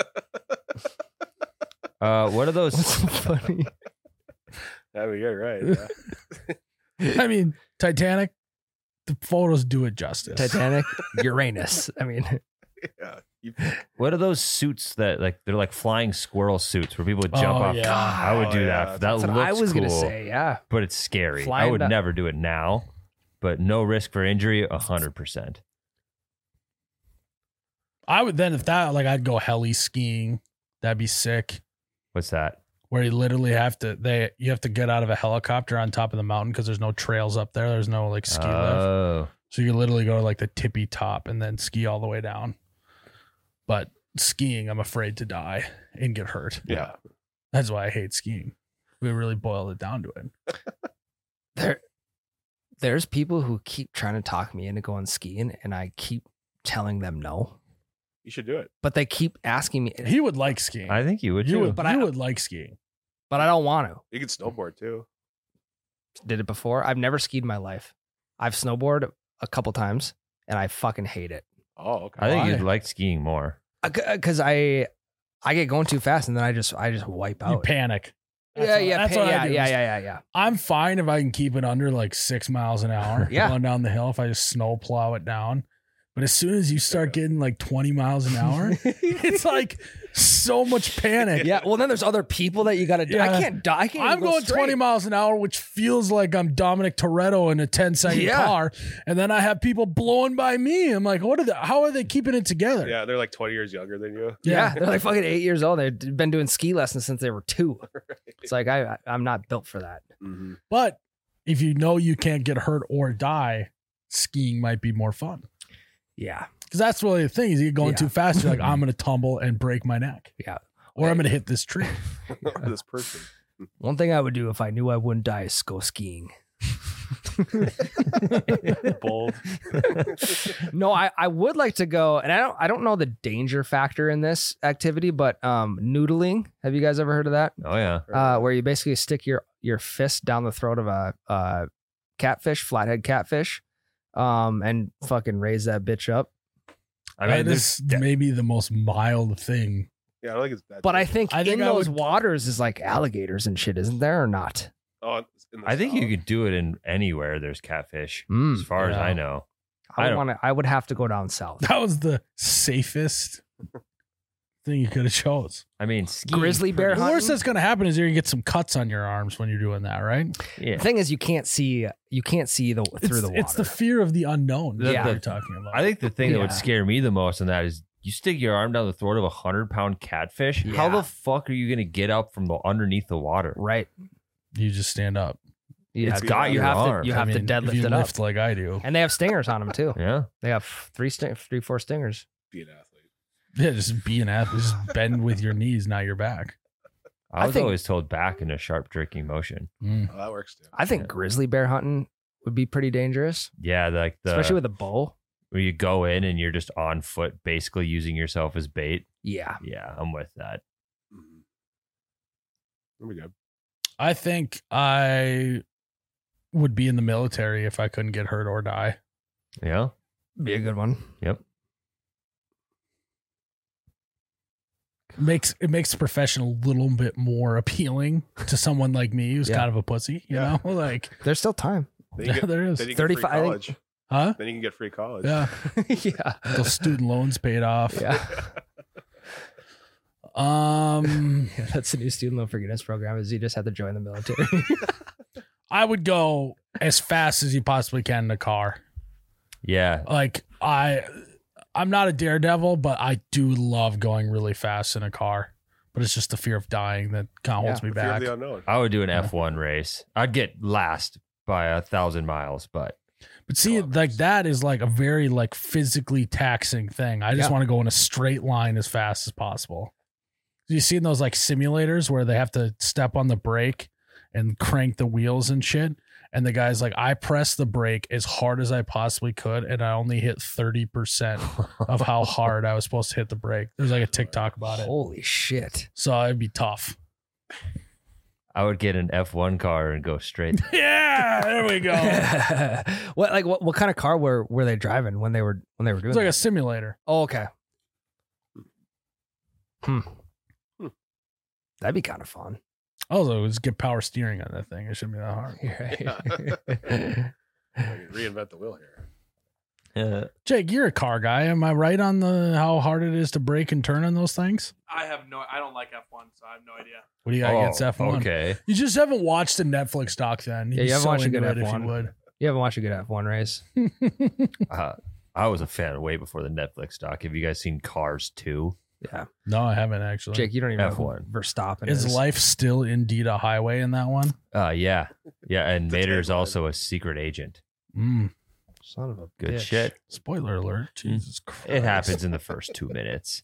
Speaker 3: What are those?
Speaker 2: What's so funny?
Speaker 4: I mean, you're right. Yeah.
Speaker 1: I mean, Titanic, the photos do it justice.
Speaker 2: Titanic, Uranus. I mean,
Speaker 4: Yeah.
Speaker 3: What are those suits that like they're like flying squirrel suits where people would jump
Speaker 1: Oh,
Speaker 3: off?
Speaker 1: yeah.
Speaker 3: I would do
Speaker 4: Oh,
Speaker 3: that.
Speaker 4: yeah.
Speaker 3: That
Speaker 2: that's
Speaker 3: looks
Speaker 2: what I was
Speaker 3: cool,
Speaker 2: gonna say. Yeah,
Speaker 3: but it's scary. I
Speaker 2: Flying
Speaker 3: would
Speaker 2: back-
Speaker 3: never do it now, but no risk for injury, 100%.
Speaker 1: I would then if that like I'd go heli skiing. That'd be sick.
Speaker 3: What's that?
Speaker 1: Where you literally have to you have to get out of a helicopter on top of the mountain because there's no trails up there. There's no like ski lift.
Speaker 3: Oh,
Speaker 1: So you literally go to like the tippy top and then ski all the way down. But skiing, I'm afraid to die and get hurt.
Speaker 4: Yeah.
Speaker 1: That's why I hate skiing. We really boiled it down to it.
Speaker 2: there's people who keep trying to talk me into going skiing, and I keep telling them no.
Speaker 4: You should do it.
Speaker 2: But they keep asking me,
Speaker 1: He would like skiing.
Speaker 3: I think you would
Speaker 1: you
Speaker 3: too.
Speaker 1: would,
Speaker 2: But
Speaker 1: you
Speaker 2: I-
Speaker 1: would like skiing.
Speaker 2: but I don't want to.
Speaker 4: You can snowboard too.
Speaker 2: Did it before. I've never skied in my life. I've snowboarded a couple times, and I fucking hate it.
Speaker 4: Oh, okay.
Speaker 3: I think
Speaker 1: Why?
Speaker 3: you'd like skiing more.
Speaker 2: Because I get going too fast, and then I just wipe
Speaker 1: You
Speaker 2: out.
Speaker 1: panic. That's
Speaker 2: Yeah,
Speaker 1: what-
Speaker 2: yeah,
Speaker 1: that's what I do.
Speaker 2: yeah.
Speaker 1: I'm fine if I can keep it under like 6 miles an hour
Speaker 2: Yeah.
Speaker 1: going down the hill if I just snow plow it down. But as soon as you start getting like 20 miles an hour, it's like so much panic.
Speaker 2: Yeah, well, then there's other people that you got to do.
Speaker 1: Yeah.
Speaker 2: I can't die. I can't
Speaker 1: I'm
Speaker 2: even go
Speaker 1: going
Speaker 2: straight.
Speaker 1: 20 miles an hour, which feels like I'm Dominic Toretto in a 10-second
Speaker 2: Yeah.
Speaker 1: car. And then I have people blowing by me. I'm like, how are they keeping it together?
Speaker 4: Yeah, they're like 20 years younger than you.
Speaker 2: Yeah, they're like fucking 8 years old. They've been doing ski lessons since they were 2. It's like I'm not built for that.
Speaker 4: Mm-hmm.
Speaker 1: But if you know you can't get hurt or die, skiing might be more fun.
Speaker 2: Yeah,
Speaker 1: Because that's really the thing is you're going
Speaker 2: Yeah.
Speaker 1: too fast. You're like, I'm going to tumble and break my neck.
Speaker 2: yeah.
Speaker 1: Or I'm going to hit this tree.
Speaker 4: This person.
Speaker 2: One thing I would do if I knew I wouldn't die is go skiing.
Speaker 4: Bold.
Speaker 2: No, I would like to go, and I don't know the danger factor in this activity, but noodling. Have you guys ever heard of that?
Speaker 3: Oh yeah.
Speaker 2: Where you basically stick your fist down the throat of a catfish, flathead catfish, and fucking raise that bitch up.
Speaker 3: I mean,
Speaker 1: That is maybe the most mild thing.
Speaker 4: Yeah, I don't think it's bad.
Speaker 2: But I think
Speaker 1: I think
Speaker 2: in
Speaker 1: I
Speaker 2: those
Speaker 1: would-
Speaker 2: waters is like alligators and shit, isn't there or not?
Speaker 4: Oh, in the
Speaker 3: I think you
Speaker 4: south.
Speaker 3: could do it in anywhere there's catfish,
Speaker 2: Mm.
Speaker 3: as far as
Speaker 1: Yeah.
Speaker 3: I know.
Speaker 2: I would have to go down south.
Speaker 1: That was the safest thing you could have chose.
Speaker 3: I mean, skiing
Speaker 2: Grizzly bear
Speaker 1: The
Speaker 2: hunting?
Speaker 1: worst that's going to happen is you're going to get some cuts on your arms when you're doing that, right?
Speaker 3: Yeah.
Speaker 2: The thing is, you can't see through the water.
Speaker 1: It's the fear of the unknown that
Speaker 2: Yeah.
Speaker 1: you're talking about.
Speaker 3: I think the thing that would
Speaker 2: Yeah.
Speaker 3: scare me the most in that is you stick your arm down the throat of 100-pound catfish. How
Speaker 2: Yeah.
Speaker 3: the fuck are you going to get up from the underneath the water?
Speaker 2: right.
Speaker 1: you just stand up.
Speaker 2: Yeah,
Speaker 3: It's got
Speaker 2: you
Speaker 3: your
Speaker 2: have
Speaker 3: arm.
Speaker 2: to you
Speaker 1: I
Speaker 2: have
Speaker 1: mean,
Speaker 2: to
Speaker 1: if
Speaker 2: deadlift
Speaker 1: you
Speaker 2: it up,
Speaker 1: lift like I do.
Speaker 2: and they have stingers on them too.
Speaker 3: Yeah.
Speaker 2: They have 4 stingers.
Speaker 4: Be an athlete.
Speaker 1: Yeah, just be an athlete. Just bend with your knees, not your back.
Speaker 3: I was
Speaker 2: think-
Speaker 3: always told back in a sharp jerking motion.
Speaker 1: Mm.
Speaker 4: Oh, that works too.
Speaker 2: I think
Speaker 3: Yeah.
Speaker 2: grizzly bear hunting would be pretty dangerous,
Speaker 3: Yeah, like
Speaker 2: especially with a bow.
Speaker 3: where you go in and you're just on foot, basically using yourself as bait.
Speaker 2: Yeah,
Speaker 3: Yeah, I'm with that.
Speaker 4: Mm-hmm. There we go.
Speaker 1: I think I would be in the military if I couldn't get hurt or die.
Speaker 3: Yeah.
Speaker 2: be a good one.
Speaker 3: Yep.
Speaker 1: It makes the profession a little bit more appealing to someone like me who's
Speaker 2: Yeah.
Speaker 1: kind of a pussy, you
Speaker 4: Yeah.
Speaker 1: know? Like,
Speaker 2: There's still time.
Speaker 4: Then you get,
Speaker 1: there is.
Speaker 4: then you get
Speaker 2: 35
Speaker 4: free college.
Speaker 1: Huh?
Speaker 4: Then you can get free college.
Speaker 1: Yeah.
Speaker 2: Yeah,
Speaker 1: Those student loans paid off.
Speaker 2: yeah.
Speaker 1: Yeah,
Speaker 2: That's the new student loan forgiveness program. Is you just have to join the military.
Speaker 1: I would go as fast as you possibly can in a car.
Speaker 3: Yeah.
Speaker 1: Like I'm not a daredevil, but I do love going really fast in a car. But it's just the fear of dying that kind of holds me
Speaker 4: The fear of
Speaker 1: back.
Speaker 4: the unknown.
Speaker 3: I would do an
Speaker 1: Yeah.
Speaker 3: F1 race. I'd get last by 1,000 miles, but
Speaker 1: But see, like that is like a very like physically taxing thing. I just
Speaker 2: Yeah.
Speaker 1: want to go in a straight line as fast as possible. You seen those like simulators where they have to step on the brake and crank the wheels and shit? And the guy's like, I pressed the brake as hard as I possibly could, and I only hit 30% of how hard I was supposed to hit the brake. There's like a TikTok about it.
Speaker 2: Holy shit.
Speaker 1: So it'd be tough.
Speaker 3: I would get an F1 car and go straight.
Speaker 1: Yeah, there we go.
Speaker 2: what kind of car were they driving when they were doing
Speaker 1: It's like
Speaker 2: that?
Speaker 1: a simulator.
Speaker 2: Oh, okay. That'd be kind of fun.
Speaker 1: Also, just get power steering on that thing. It shouldn't be that hard.
Speaker 4: Reinvent the wheel here.
Speaker 1: Jake, you're a car guy. Am I right on the how hard it is to brake and turn on those things?
Speaker 5: I don't like F1, so I have no idea.
Speaker 1: What do you got against F1?
Speaker 3: Okay.
Speaker 1: You just haven't watched the Netflix doc then. You'd
Speaker 2: Yeah,
Speaker 1: be
Speaker 2: you haven't
Speaker 1: so
Speaker 2: watched a good
Speaker 1: into it if you
Speaker 2: F1.
Speaker 1: would.
Speaker 2: You haven't watched a good F1 race?
Speaker 3: I was a fan way before the Netflix doc. Have you guys seen Cars 2?
Speaker 2: Yeah.
Speaker 1: No, I haven't actually.
Speaker 2: Jake, you don't even know
Speaker 3: F1.
Speaker 2: who Verstappen
Speaker 1: is life still indeed a highway in that one?
Speaker 3: Yeah. Yeah. And
Speaker 4: The
Speaker 3: Mater is
Speaker 4: tagline.
Speaker 3: also a secret agent.
Speaker 2: Son of a
Speaker 3: Good
Speaker 2: bitch.
Speaker 3: shit.
Speaker 1: Spoiler alert. Jesus Christ.
Speaker 3: It happens in the first 2 minutes.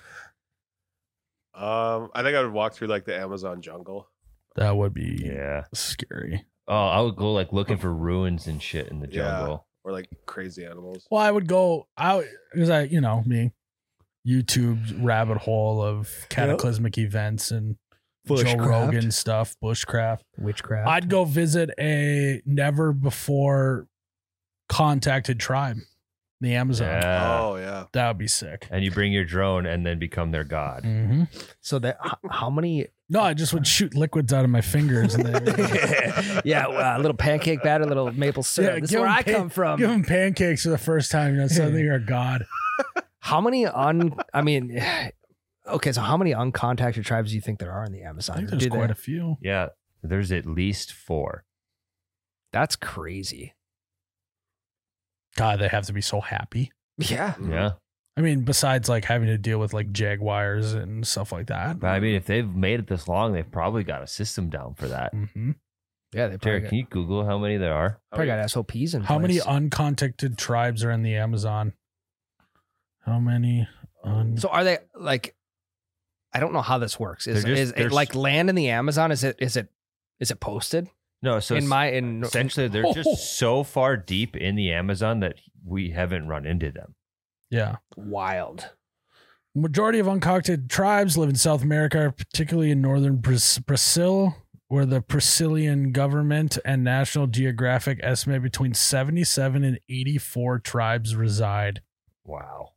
Speaker 4: I think I would walk through like the Amazon jungle.
Speaker 1: That would be
Speaker 3: Yeah.
Speaker 1: scary.
Speaker 3: Oh, I would go like looking for ruins and shit in the
Speaker 4: Yeah.
Speaker 3: jungle.
Speaker 4: Or like crazy animals.
Speaker 1: Well, I would go out because me, YouTube's rabbit hole of cataclysmic events and Joe
Speaker 2: Bushcraft.
Speaker 1: Rogan stuff, bushcraft.
Speaker 2: Witchcraft.
Speaker 1: I'd go visit a never before contacted tribe, the Amazon.
Speaker 3: Yeah.
Speaker 4: Oh yeah.
Speaker 1: That would be sick.
Speaker 3: And you bring your drone and then become their god.
Speaker 1: Mm-hmm.
Speaker 2: So that how many?
Speaker 1: No, I just would shoot liquids out of my fingers and then
Speaker 2: Yeah, a little pancake batter, a little maple syrup. This is
Speaker 1: give
Speaker 2: where
Speaker 1: 'em
Speaker 2: I come from.
Speaker 1: Give them pancakes for the first time. Suddenly you're a god.
Speaker 2: How many okay, so how many uncontacted tribes do you think there are in the Amazon?
Speaker 1: I think there's
Speaker 2: Do they-
Speaker 1: quite a few.
Speaker 3: Yeah. There's at least 4.
Speaker 2: That's crazy.
Speaker 1: God, they have to be so happy.
Speaker 2: Yeah.
Speaker 3: Yeah.
Speaker 1: I mean, besides like having to deal with like jaguars and stuff like that.
Speaker 3: But I mean, if they've made it this long, they've probably got a system down for that.
Speaker 1: Mm-hmm.
Speaker 2: Yeah, they probably
Speaker 3: Jared,
Speaker 2: got,
Speaker 3: can you Google how many there are?
Speaker 2: probably got SOPs in
Speaker 1: How many
Speaker 2: place.
Speaker 1: uncontacted tribes are in the Amazon? How many?
Speaker 2: So are they like? I don't know how this works. Is
Speaker 3: They're just-
Speaker 2: is it
Speaker 3: they're-
Speaker 2: like land in the Amazon? Is it posted
Speaker 3: No, so essentially they're just so far deep in the Amazon that we haven't run into them.
Speaker 1: Yeah.
Speaker 2: wild?
Speaker 1: Majority of uncontacted tribes live in South America, particularly in northern Brazil, where the Brazilian government and National Geographic estimate between 77 and 84 tribes reside.
Speaker 3: Wow.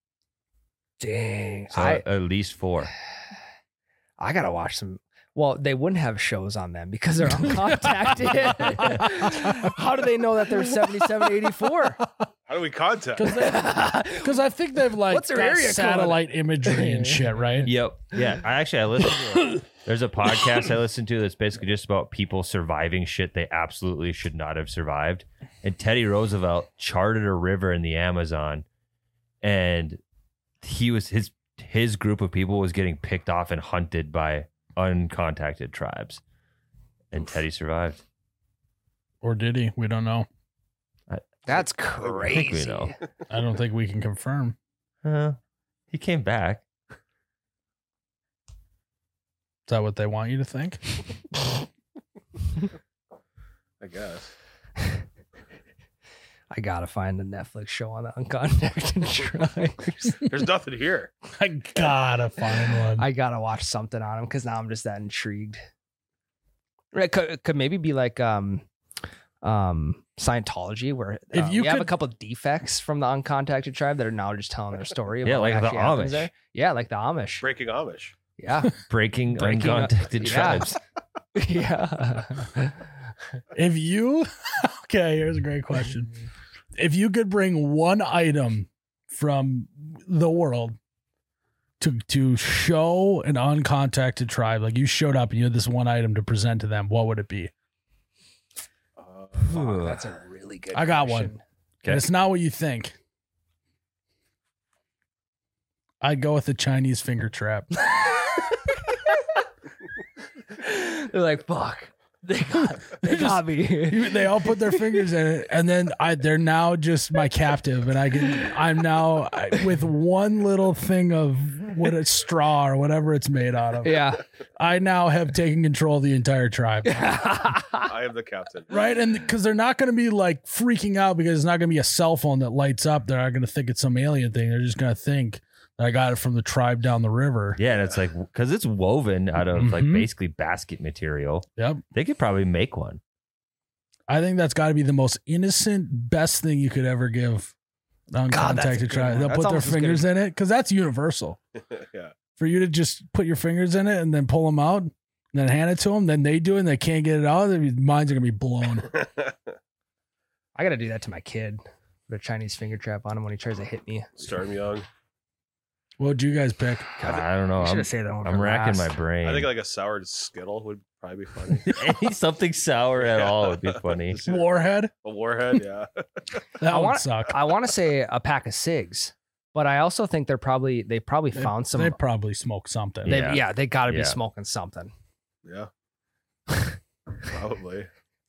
Speaker 2: Dang,
Speaker 3: So at least 4.
Speaker 2: I gotta watch some. Well, they wouldn't have shows on them because they're uncontacted. How do they know that they're 77, 84?
Speaker 4: How do we contact?
Speaker 1: Because I think they've like
Speaker 2: What's their
Speaker 1: got
Speaker 2: area code?
Speaker 1: satellite imagery and shit, right?
Speaker 3: Yep. Yeah. I listened to there's a podcast I listened to that's basically just about people surviving shit they absolutely should not have survived. And Teddy Roosevelt charted a river in the Amazon, and he was his group of people was getting picked off and hunted by uncontacted tribes, and Teddy survived.
Speaker 1: Or did he? We don't know.
Speaker 2: That's
Speaker 3: I
Speaker 2: crazy.
Speaker 3: think we know.
Speaker 1: I don't think we can confirm.
Speaker 3: He came back.
Speaker 1: Is that what they want you to think?
Speaker 4: I guess.
Speaker 2: I gotta find the Netflix show on the uncontacted tribes.
Speaker 4: There's nothing here.
Speaker 1: I gotta find one.
Speaker 2: I gotta watch something on them because now I'm just that intrigued. It could maybe be like Scientology, where
Speaker 1: If you
Speaker 2: you have a
Speaker 1: could-
Speaker 2: couple of defects from the uncontacted tribe that are now just telling their story. About
Speaker 3: Yeah,
Speaker 2: what
Speaker 3: like the
Speaker 2: actually happens
Speaker 3: Amish.
Speaker 2: there. Yeah, like the Amish.
Speaker 4: Breaking Amish.
Speaker 2: Yeah,
Speaker 3: Breaking
Speaker 2: Breaking
Speaker 3: uncontacted
Speaker 2: yeah.
Speaker 3: tribes.
Speaker 2: yeah.
Speaker 1: If you, okay, here's a great question. If you could bring one item from the world to show an uncontacted tribe, like you showed up and you had this one item to present to them, what would it be?
Speaker 2: Fuck, that's a really good
Speaker 1: I got
Speaker 2: question.
Speaker 1: one. And it's not what you think. I'd go with the Chinese finger trap.
Speaker 2: They're like, fuck. They got me.
Speaker 1: They all put their fingers in it, and then they're now just my captive, and I'm now with one little thing of what a straw or whatever it's made out of.
Speaker 2: Yeah.
Speaker 1: I now have taken control of the entire tribe,
Speaker 4: I am the captain.
Speaker 1: right? And because they're not going to be like freaking out because it's not going to be a cell phone that lights up. They're not going to think it's some alien thing. They're just going to think that I got it from the tribe down the river.
Speaker 3: Yeah, and it's like because it's woven out of like
Speaker 1: Mhm.
Speaker 3: basically basket material.
Speaker 1: Yep.
Speaker 3: They could probably make one.
Speaker 1: I think that's got to be the most innocent, best thing you could ever give
Speaker 2: God, that's a
Speaker 1: uncontacted
Speaker 2: good
Speaker 1: tribe.
Speaker 2: one.
Speaker 1: They'll
Speaker 2: That's
Speaker 1: put their
Speaker 2: almost as good
Speaker 1: fingers
Speaker 2: as-
Speaker 1: in it because that's universal.
Speaker 4: Yeah.
Speaker 1: For you to just put your fingers in it and then pull them out and then hand it to them, then they do it and they can't get it out, their minds are going to be blown.
Speaker 2: I got to do that to my kid. Put a Chinese finger trap on him when he tries to hit me.
Speaker 4: Start him young.
Speaker 1: What would you guys pick?
Speaker 3: God, I don't know.
Speaker 2: I should
Speaker 3: I'm,
Speaker 2: have saved that one.
Speaker 3: I'm
Speaker 2: for
Speaker 3: racking
Speaker 2: last.
Speaker 3: my brain.
Speaker 4: I think like a soured Skittle would probably be funny.
Speaker 3: Any something sour at all would be funny.
Speaker 1: Warhead?
Speaker 4: A warhead, yeah.
Speaker 1: That
Speaker 2: I
Speaker 1: would
Speaker 2: want-
Speaker 1: suck.
Speaker 2: I want to say a pack of cigs, but I also think they probably found some.
Speaker 1: They probably smoke something.
Speaker 3: Yeah.
Speaker 2: They got to be
Speaker 3: Yeah.
Speaker 2: smoking something.
Speaker 4: Yeah. Probably.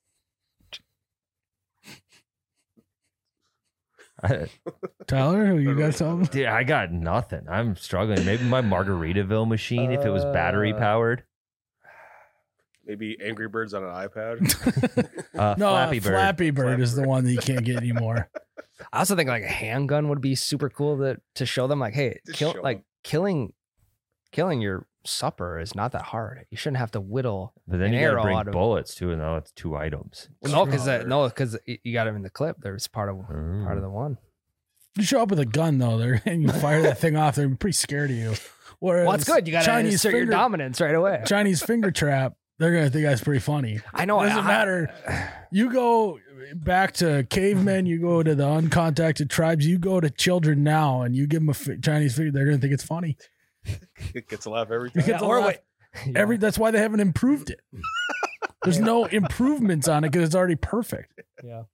Speaker 1: Tyler, you got something?
Speaker 3: Dude, I got nothing. I'm struggling. Maybe my Margaritaville machine, if it was battery powered.
Speaker 4: Maybe Angry Birds on an iPad.
Speaker 1: No,
Speaker 3: Flappy Bird.
Speaker 1: Flappy Bird is the one that you can't get anymore.
Speaker 2: I also think like a handgun would be super cool to show them like, hey,
Speaker 4: To show them.
Speaker 2: killing your supper is not that hard. You shouldn't have to whittle.
Speaker 3: But then
Speaker 2: an
Speaker 3: you got to
Speaker 2: arrow
Speaker 3: bring
Speaker 2: out of-
Speaker 3: bullets too, and now it's 2 items.
Speaker 2: No,
Speaker 4: Sure.
Speaker 2: because you got them in the clip. There's part of the one.
Speaker 1: You show up with a gun though, and you fire that thing off, they're pretty scared of you. Whereas
Speaker 2: Well, that's good. You got to insert your dominance right away.
Speaker 1: Chinese finger trap, they're gonna think that's pretty funny.
Speaker 2: I know.
Speaker 1: It doesn't matter. You go back to cavemen, you go to the uncontacted tribes, you go to children now, and you give them a Chinese finger, they're gonna think it's funny.
Speaker 4: It gets a laugh every
Speaker 1: It
Speaker 4: time.
Speaker 1: gets a
Speaker 2: or
Speaker 1: laugh.
Speaker 2: wait.
Speaker 1: That's why they haven't improved it. There's no improvements on it because it's already perfect.
Speaker 2: Yeah.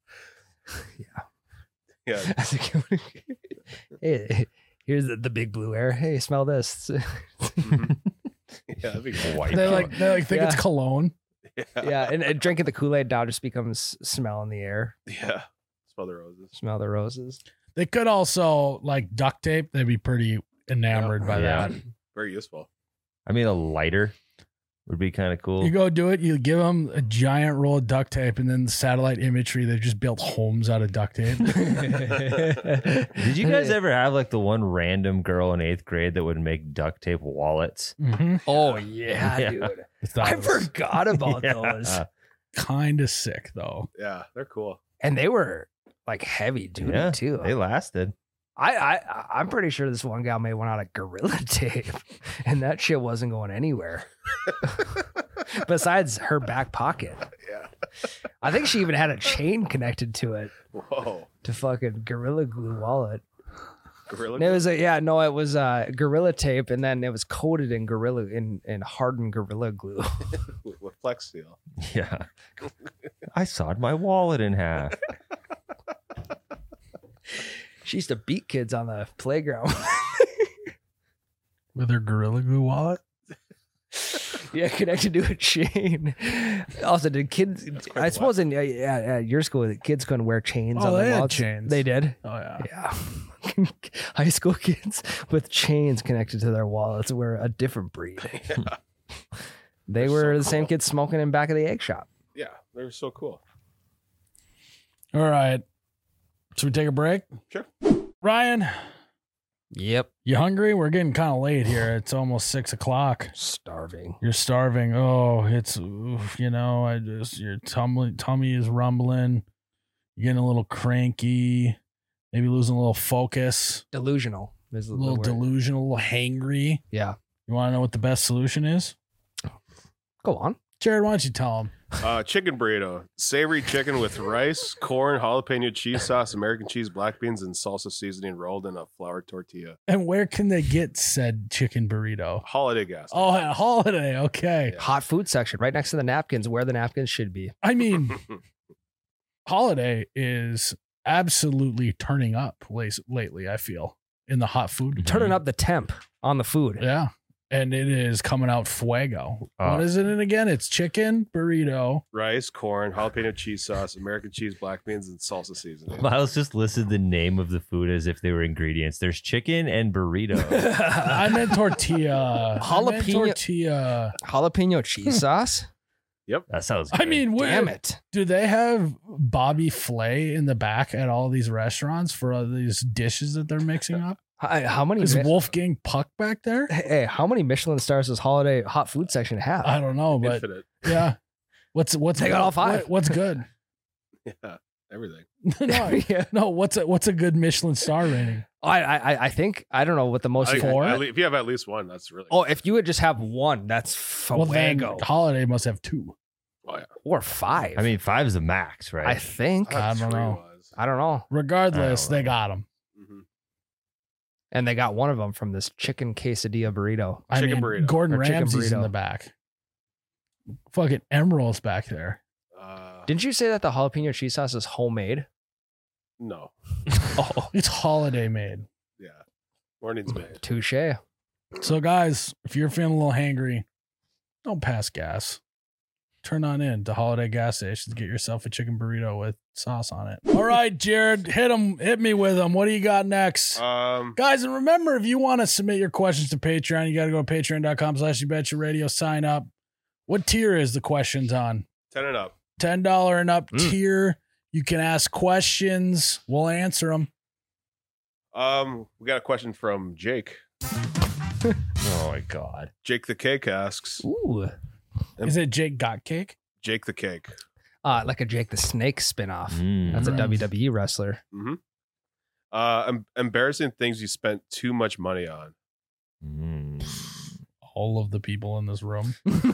Speaker 4: Yeah.
Speaker 2: Hey, here's the big blue air. Hey, smell this.
Speaker 4: Mhm. Yeah, that'd be cool.
Speaker 3: White.
Speaker 1: They like think it's
Speaker 2: Yeah.
Speaker 1: cologne.
Speaker 2: Yeah, and drinking the Kool-Aid now just becomes smell in the air.
Speaker 4: Yeah. Smell the roses.
Speaker 2: Smell the roses.
Speaker 1: They could also like duct tape. They'd be pretty enamored by
Speaker 3: Yeah.
Speaker 1: that.
Speaker 4: Very useful.
Speaker 3: I mean, a lighter would be kind of cool.
Speaker 1: You go do it. You give them a giant roll of duct tape, and then the satellite imagery. They just built homes out of duct tape.
Speaker 3: Did you guys ever have like the one random girl in 8th grade that would make duct tape wallets?
Speaker 1: Mm-hmm.
Speaker 2: Oh yeah,
Speaker 3: Yeah.
Speaker 2: dude. I forgot about those.
Speaker 1: Kind of sick though.
Speaker 4: Yeah, they're cool.
Speaker 2: And they were like heavy duty
Speaker 3: Yeah,
Speaker 2: too.
Speaker 3: they lasted.
Speaker 2: I'm pretty sure this one gal made one out of Gorilla Tape, and that shit wasn't going anywhere. Besides her back pocket,
Speaker 4: Yeah.
Speaker 2: I think she even had a chain connected to it
Speaker 4: Whoa.
Speaker 2: to fucking Gorilla Glue wallet.
Speaker 4: Gorilla.
Speaker 2: And it was it was Gorilla Tape, and then it was coated in in hardened Gorilla Glue.
Speaker 4: with Flex Seal.
Speaker 3: Yeah. I sawed my wallet in half.
Speaker 2: She used to beat kids on the playground.
Speaker 1: With her Gorilla Glue wallet.
Speaker 2: Yeah, connected to a chain. Also, did kids?
Speaker 4: quite
Speaker 2: I suppose in your school, the kids couldn't wear chains
Speaker 1: Oh,
Speaker 2: on
Speaker 1: they
Speaker 2: the
Speaker 1: had
Speaker 2: wallets.
Speaker 1: chains.
Speaker 2: They did.
Speaker 1: Oh yeah.
Speaker 2: Yeah. High school kids with chains connected to their wallets were a different breed.
Speaker 4: Yeah.
Speaker 2: They
Speaker 4: They're
Speaker 2: were
Speaker 4: so
Speaker 2: the same
Speaker 4: cool.
Speaker 2: kids smoking in back of the egg shop.
Speaker 4: Yeah, they're so cool.
Speaker 1: All right. Should we take a break?
Speaker 4: Sure.
Speaker 1: Ryan,
Speaker 2: Yep.
Speaker 1: you hungry? We're getting kind of late here. It's almost 6:00.
Speaker 2: Starving.
Speaker 1: You're starving. Oh, it's oof, your tummy is rumbling. You're getting a little cranky. Maybe losing a little focus.
Speaker 2: Delusional. Is
Speaker 1: A
Speaker 2: the
Speaker 1: little
Speaker 2: word.
Speaker 1: delusional. A little hangry.
Speaker 2: Yeah.
Speaker 1: You want to know what the best solution is?
Speaker 2: Go on.
Speaker 1: Jared, why don't you tell him?
Speaker 4: Chicken burrito. Savory chicken with rice, corn, jalapeno cheese sauce, American cheese, black beans, and salsa seasoning rolled in a flour tortilla.
Speaker 1: And where can they get said chicken burrito?
Speaker 4: Holiday gas.
Speaker 1: Oh, at Holiday. Okay.
Speaker 4: Yeah.
Speaker 2: Hot food section right next to the napkins where the napkins should be.
Speaker 1: I mean, Holiday is absolutely turning up lately, I feel, in the hot food.
Speaker 2: Turning up the temp on the food.
Speaker 1: Yeah. And it is coming out fuego.
Speaker 3: Oh.
Speaker 1: What is it in again? It's chicken, burrito.
Speaker 4: Rice, corn, jalapeno cheese sauce, American cheese, black beans, and salsa seasoning.
Speaker 3: Miles just listed the name of the food as if they were ingredients. There's chicken and burrito.
Speaker 1: I meant tortilla.
Speaker 2: Jalapeno- Jalapeno cheese sauce?
Speaker 3: That sounds
Speaker 1: I
Speaker 3: good.
Speaker 1: mean,
Speaker 2: Damn it.
Speaker 1: do they have Bobby Flay in the back at all these restaurants for all these dishes that they're mixing up?
Speaker 2: How many
Speaker 1: Is Wolfgang Puck back there?
Speaker 2: Hey, how many Michelin stars does Holiday hot food section have?
Speaker 1: I don't know, but
Speaker 4: Infinite.
Speaker 1: yeah. What's
Speaker 2: They got all 5.
Speaker 1: What's good?
Speaker 4: Yeah, everything.
Speaker 1: no,
Speaker 2: Yeah.
Speaker 1: no. What's a good Michelin star rating?
Speaker 2: I think I don't know what the most.
Speaker 4: If you have at least one, that's really.
Speaker 2: Oh, if you would just have one, that's
Speaker 1: Well, then
Speaker 2: fuego.
Speaker 1: Holiday must have 2.
Speaker 4: Oh, yeah.
Speaker 2: Or 5.
Speaker 3: I mean, 5 is the max, right?
Speaker 2: I think.
Speaker 1: I don't
Speaker 4: three
Speaker 1: know.
Speaker 4: was.
Speaker 2: I don't know.
Speaker 1: Regardless,
Speaker 3: I don't know.
Speaker 1: they got him.
Speaker 4: Mhm.
Speaker 2: And they got one of them from this chicken quesadilla burrito.
Speaker 1: I
Speaker 4: Chicken
Speaker 1: mean,
Speaker 4: burrito.
Speaker 1: Gordon
Speaker 2: Or chicken
Speaker 1: Ramsay's in
Speaker 2: burrito.
Speaker 1: the back. Fucking Emerald's back there.
Speaker 2: Didn't you say that the jalapeno cheese sauce is homemade?
Speaker 4: No.
Speaker 2: Oh,
Speaker 1: It's holiday made.
Speaker 4: Yeah. Morning's made.
Speaker 2: touche.
Speaker 1: So, guys, if you're feeling a little hangry, don't pass gas. Turn on in to Holiday gas stations. Get yourself a chicken burrito with sauce on it. All right, Jared, hit me with them. What do you got next? Guys, and remember, if you want to submit your questions to Patreon, you got to go to patreon.com/YouBetchaRadio, sign up. What tier is the questions on?
Speaker 4: 10 and up.
Speaker 1: $10 and up tier. You can ask questions. We'll answer them.
Speaker 4: We got a question from Jake.
Speaker 3: Oh my god.
Speaker 4: Jake the Cake asks.
Speaker 2: Ooh.
Speaker 1: Is it Jake Got Cake?
Speaker 4: Jake the Cake.
Speaker 2: Like a Jake the Snake spinoff.
Speaker 3: Mm.
Speaker 2: That's a
Speaker 1: Right.
Speaker 2: WWE wrestler.
Speaker 4: Embarrassing things you spent too much money on.
Speaker 3: Mm.
Speaker 1: All of the people in this room.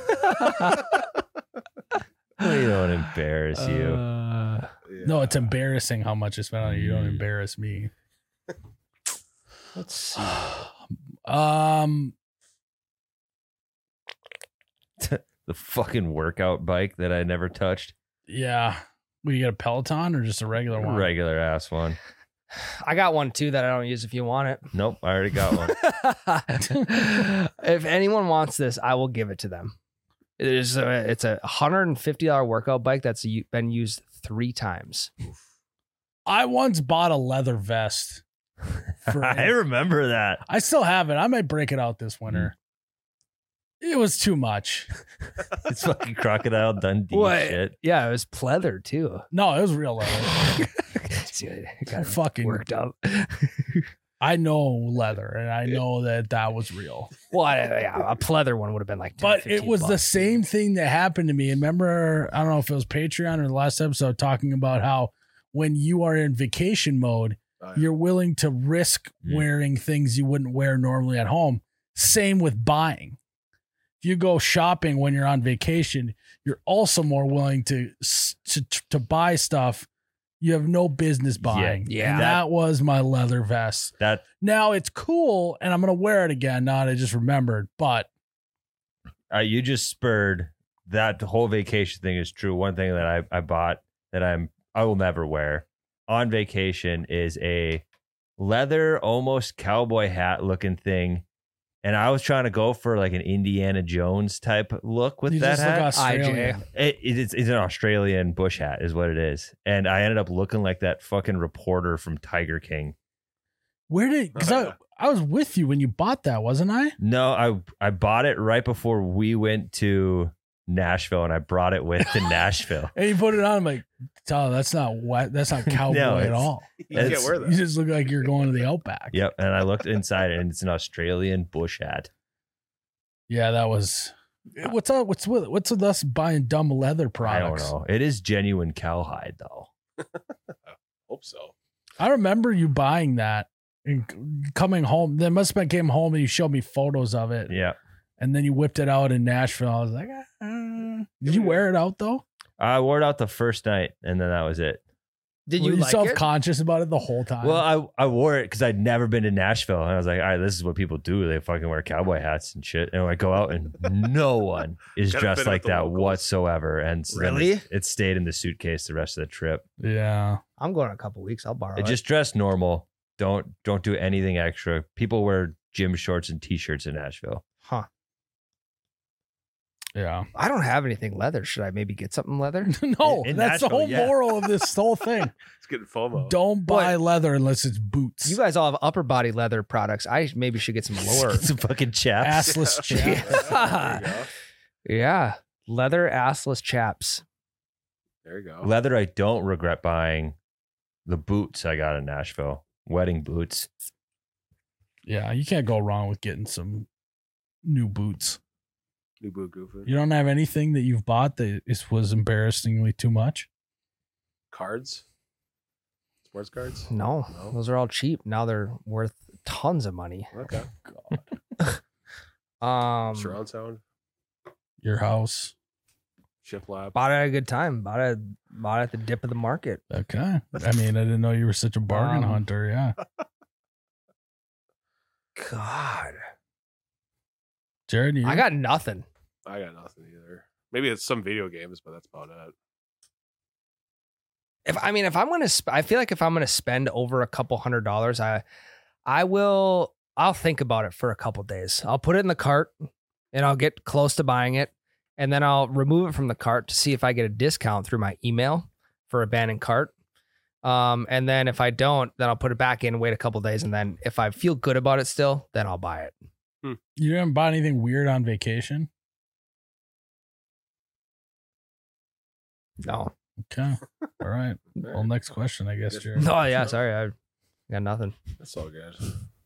Speaker 3: We don't embarrass you.
Speaker 2: Uh,
Speaker 4: Yeah.
Speaker 1: No, it's embarrassing how much I spent on it. You don't embarrass me.
Speaker 2: let's see.
Speaker 3: The fucking workout bike that I never touched.
Speaker 1: Yeah. Will you get a Peloton or just a regular one?
Speaker 3: Regular ass one.
Speaker 2: I got one too that I don't use if you want it.
Speaker 3: Nope, I already got one.
Speaker 2: If anyone wants this, I will give it to them. It's a $150 workout bike that's been used 3 times.
Speaker 1: I once bought a leather vest.
Speaker 3: I remember that.
Speaker 1: I still have it. I might break it out this winter. It was too much.
Speaker 3: It's fucking Crocodile Dundee
Speaker 2: What?
Speaker 3: shit.
Speaker 2: Yeah, it was pleather too.
Speaker 1: No, it was real leather.
Speaker 2: See, I got it
Speaker 1: Fucking
Speaker 2: worked up.
Speaker 1: I know leather, and I know that was real.
Speaker 2: Well, yeah, a pleather one would have been like 10,
Speaker 1: But it
Speaker 2: 15
Speaker 1: was the
Speaker 2: bucks.
Speaker 1: same thing that happened to me. Remember, I don't know if it was Patreon or the last episode talking about how when you are in vacation mode, you're willing to risk wearing things you wouldn't wear normally at home. Same with buying. If you go shopping when you're on vacation, you're also more willing to buy stuff you have no business buying.
Speaker 2: Yeah.
Speaker 1: And that was my leather vest.
Speaker 3: That
Speaker 1: Now it's cool, and I'm going to wear it again now that I just remembered, but
Speaker 3: you just spurred that whole vacation thing is true. One thing that I bought that I will never wear on vacation is a leather almost cowboy hat looking thing. And I was trying to go for like an Indiana Jones type look with
Speaker 1: you
Speaker 3: that
Speaker 1: just
Speaker 3: hat.
Speaker 1: look Australian.
Speaker 3: It's an Australian bush hat is what it is. And I ended up looking like that fucking reporter from Tiger King.
Speaker 1: Where did, because
Speaker 4: Oh, yeah.
Speaker 1: I was with you when you bought that, wasn't I?
Speaker 3: No, I bought it right before we went to Nashville, and I brought it with to Nashville.
Speaker 1: And you put it on, I'm like, oh, that's not what, that's not cowboy
Speaker 3: No,
Speaker 1: at
Speaker 3: it's-
Speaker 1: all.
Speaker 4: You can't
Speaker 3: It's-
Speaker 4: wear
Speaker 1: You
Speaker 4: that.
Speaker 1: just look like you're going to the Outback.
Speaker 3: Yep. And I looked inside it, and it's an Australian bush hat.
Speaker 1: Yeah, that was. What's up? What's with us buying dumb leather
Speaker 3: I
Speaker 1: products?
Speaker 3: don't know. It is genuine cowhide, though.
Speaker 4: Hope so.
Speaker 1: I remember you buying that and coming home. Then must have been came home and you showed me photos of it,
Speaker 3: Yeah.
Speaker 1: and then you whipped it out in Nashville. I was like, did you wear it out though?
Speaker 3: I wore it out the first night, and then that was it.
Speaker 2: Did
Speaker 1: Were
Speaker 2: you
Speaker 1: you
Speaker 2: like it?
Speaker 1: self-conscious about it the whole time?
Speaker 3: Well, I wore it because I'd never been to Nashville. And I was like, all right, this is what people do. They fucking wear cowboy hats and shit. And I go out and no one is
Speaker 4: Gotta
Speaker 3: dressed
Speaker 4: fit in
Speaker 3: like
Speaker 4: with the
Speaker 3: that
Speaker 4: locals.
Speaker 3: whatsoever. And so then
Speaker 2: Really?
Speaker 3: it stayed in the suitcase the rest of the trip.
Speaker 1: yeah.
Speaker 2: I'm going in a couple weeks. I'll borrow it.
Speaker 3: Just dress normal. Don't do anything extra. People wear gym shorts and t-shirts in Nashville.
Speaker 2: Huh.
Speaker 1: Yeah.
Speaker 2: I don't have anything leather. Should I maybe get something leather?
Speaker 1: No,
Speaker 3: In
Speaker 1: that's the
Speaker 3: Nashville,
Speaker 1: whole
Speaker 3: yeah.
Speaker 1: moral of this whole thing.
Speaker 4: It's getting FOMO.
Speaker 1: Don't buy leather unless it's boots.
Speaker 2: You guys all have upper body leather products. I maybe should get some lower.
Speaker 3: Some fucking chaps.
Speaker 1: assless chap.
Speaker 4: There you go.
Speaker 2: Yeah. Leather assless chaps.
Speaker 4: There you go.
Speaker 3: Leather, I don't regret buying the boots I got in Nashville. Wedding boots.
Speaker 1: Yeah, you can't go wrong with getting some new boots.
Speaker 4: New boot goofing.
Speaker 1: You don't have anything that you've bought that was embarrassingly too much?
Speaker 4: Cards? Sports cards?
Speaker 2: No,
Speaker 4: No.
Speaker 2: those are all cheap. Now they're worth tons of money.
Speaker 4: Okay. Surround sound?
Speaker 1: Your house.
Speaker 4: Shiplap?
Speaker 2: Bought it at a good time. Bought it at the dip of the market.
Speaker 1: Okay. I mean, I didn't know you were such a bargain
Speaker 2: Um,
Speaker 1: hunter. Yeah.
Speaker 2: God,
Speaker 1: Jared, you?
Speaker 2: I got nothing.
Speaker 4: I got nothing either. Maybe it's some video games, but that's about it.
Speaker 2: If I'm gonna, I feel like if I'm gonna spend over a couple $100, I'll think about it for a couple days. I'll put it in the cart and I'll get close to buying it, and then I'll remove it from the cart to see if I get a discount through my email for abandoned cart. And then if I don't, then I'll put it back in, wait a couple days, and then if I feel good about it still, then I'll buy it.
Speaker 1: You didn't buy anything weird on vacation?
Speaker 2: No,
Speaker 1: Okay. All right. Well, next question, I guess, Jared.
Speaker 2: no, yeah, sorry, I got nothing.
Speaker 4: That's all good.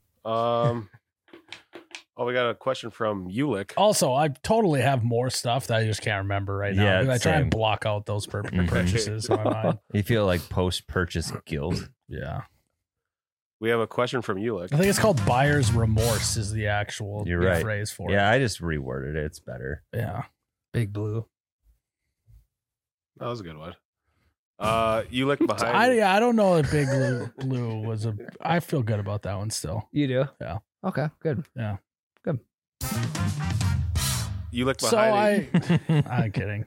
Speaker 4: We got a question from Ulick.
Speaker 1: Also, I totally have more stuff that I just can't remember right now.
Speaker 3: Yeah,
Speaker 1: because I try
Speaker 3: same.
Speaker 1: and block out those
Speaker 3: Mhm.
Speaker 1: purchases in my mind.
Speaker 3: You feel like post-purchase guilt.
Speaker 1: Yeah.
Speaker 4: We have a question from Ulick.
Speaker 1: I think it's called buyer's remorse is the actual
Speaker 3: You're right.
Speaker 1: phrase for
Speaker 3: Yeah, I just reworded it. It's better.
Speaker 1: it. Yeah.
Speaker 2: Big Blue.
Speaker 4: That was a good one. Ulick behind.
Speaker 1: I don't know if Big Blue was a. I feel good about that one still.
Speaker 2: You do?
Speaker 1: Yeah.
Speaker 2: Okay, good.
Speaker 4: Ulick
Speaker 1: So
Speaker 4: behind.
Speaker 1: I'm kidding.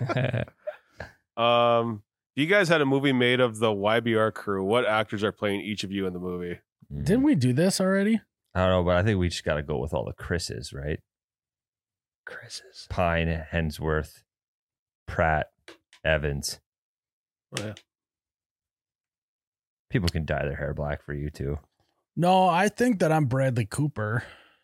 Speaker 4: If you guys had a movie made of the YBR crew, what actors are playing each of you in the movie?
Speaker 1: Didn't we do this already?
Speaker 3: I don't know, but I think we just got to go with all the Chris's, right?
Speaker 2: Chris's.
Speaker 3: Pine, Hensworth, Pratt, Evans.
Speaker 4: Oh, yeah.
Speaker 3: People can dye their hair black for you too.
Speaker 1: No, I think that I'm Bradley Cooper.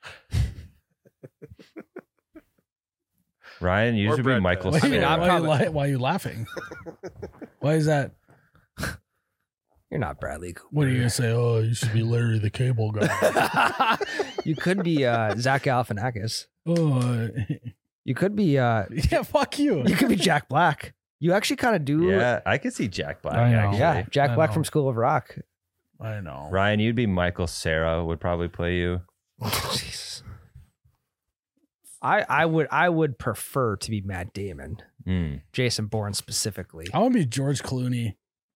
Speaker 3: Ryan, you
Speaker 4: Or
Speaker 3: should be
Speaker 4: Brad
Speaker 3: Michael
Speaker 4: Pitt.
Speaker 2: I mean,
Speaker 3: Cera.
Speaker 2: I'm probably-
Speaker 1: why are you laughing? Why is that?
Speaker 2: You're not Bradley Cooper.
Speaker 1: What are you gonna say? Oh, you should be Larry the Cable Guy.
Speaker 2: You could be Zach Galifianakis.
Speaker 1: Oh,
Speaker 2: You could be
Speaker 1: yeah, fuck you.
Speaker 2: you could be Jack Black. You actually kind of do.
Speaker 3: Yeah, I could see Jack Black
Speaker 1: I know.
Speaker 3: actually.
Speaker 2: Yeah, Jack
Speaker 1: I
Speaker 2: Black
Speaker 1: know.
Speaker 2: from School of Rock.
Speaker 1: I know.
Speaker 3: Ryan, you'd be Michael Cera would probably play you.
Speaker 2: Jesus. I would prefer to be Matt Damon,
Speaker 3: Mm.
Speaker 2: Jason Bourne specifically.
Speaker 1: I want to be George Clooney.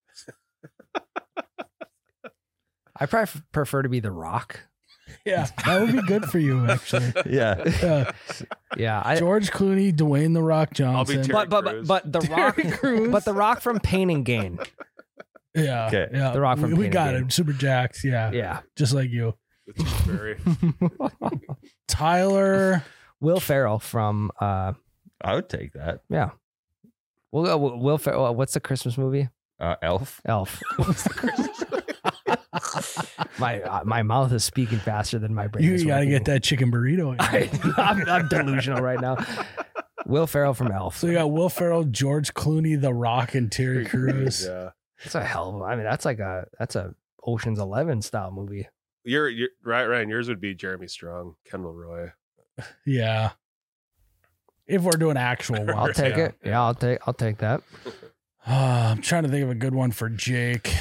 Speaker 2: I probably prefer to be The Rock.
Speaker 1: Yeah, that would be good for you, actually.
Speaker 3: Yeah.
Speaker 1: Yeah.
Speaker 2: Yeah,
Speaker 1: George Clooney, Dwayne the Rock
Speaker 4: I'll be
Speaker 1: Johnson.
Speaker 4: Terry
Speaker 2: but
Speaker 4: Crews.
Speaker 2: The Rock,
Speaker 1: Terry Crews.
Speaker 2: but The Rock from Pain and Gain.
Speaker 1: Yeah,
Speaker 3: Okay.
Speaker 1: yeah.
Speaker 2: The Rock from
Speaker 1: we
Speaker 2: Pain and
Speaker 1: got
Speaker 2: Gain.
Speaker 1: him. Super Jacks. Yeah,
Speaker 2: Yeah,
Speaker 1: just like you.
Speaker 4: The Tooth Fairy.
Speaker 1: Tyler.
Speaker 2: Will Ferrell from
Speaker 3: I would take that.
Speaker 2: yeah. Will Ferrell. What's the Christmas movie?
Speaker 3: Elf.
Speaker 2: Elf. My mouth is speaking faster than my brain.
Speaker 1: You
Speaker 2: is
Speaker 1: got to
Speaker 2: working.
Speaker 1: get that chicken burrito. In.
Speaker 2: I'm delusional right now. Will Ferrell from Elf.
Speaker 1: So you got Will Ferrell, George Clooney, The Rock, and Terry Crews.
Speaker 4: Yeah.
Speaker 2: That's a hell of. I mean, that's a Ocean's 11 style movie.
Speaker 4: You're right, Ryan. Yours would be Jeremy Strong, Kendall Roy.
Speaker 1: Yeah. If we're doing actual ones.
Speaker 2: I'll take
Speaker 1: yeah.
Speaker 2: it. Yeah, I'll take that.
Speaker 1: I'm trying to think of a good one for Jake.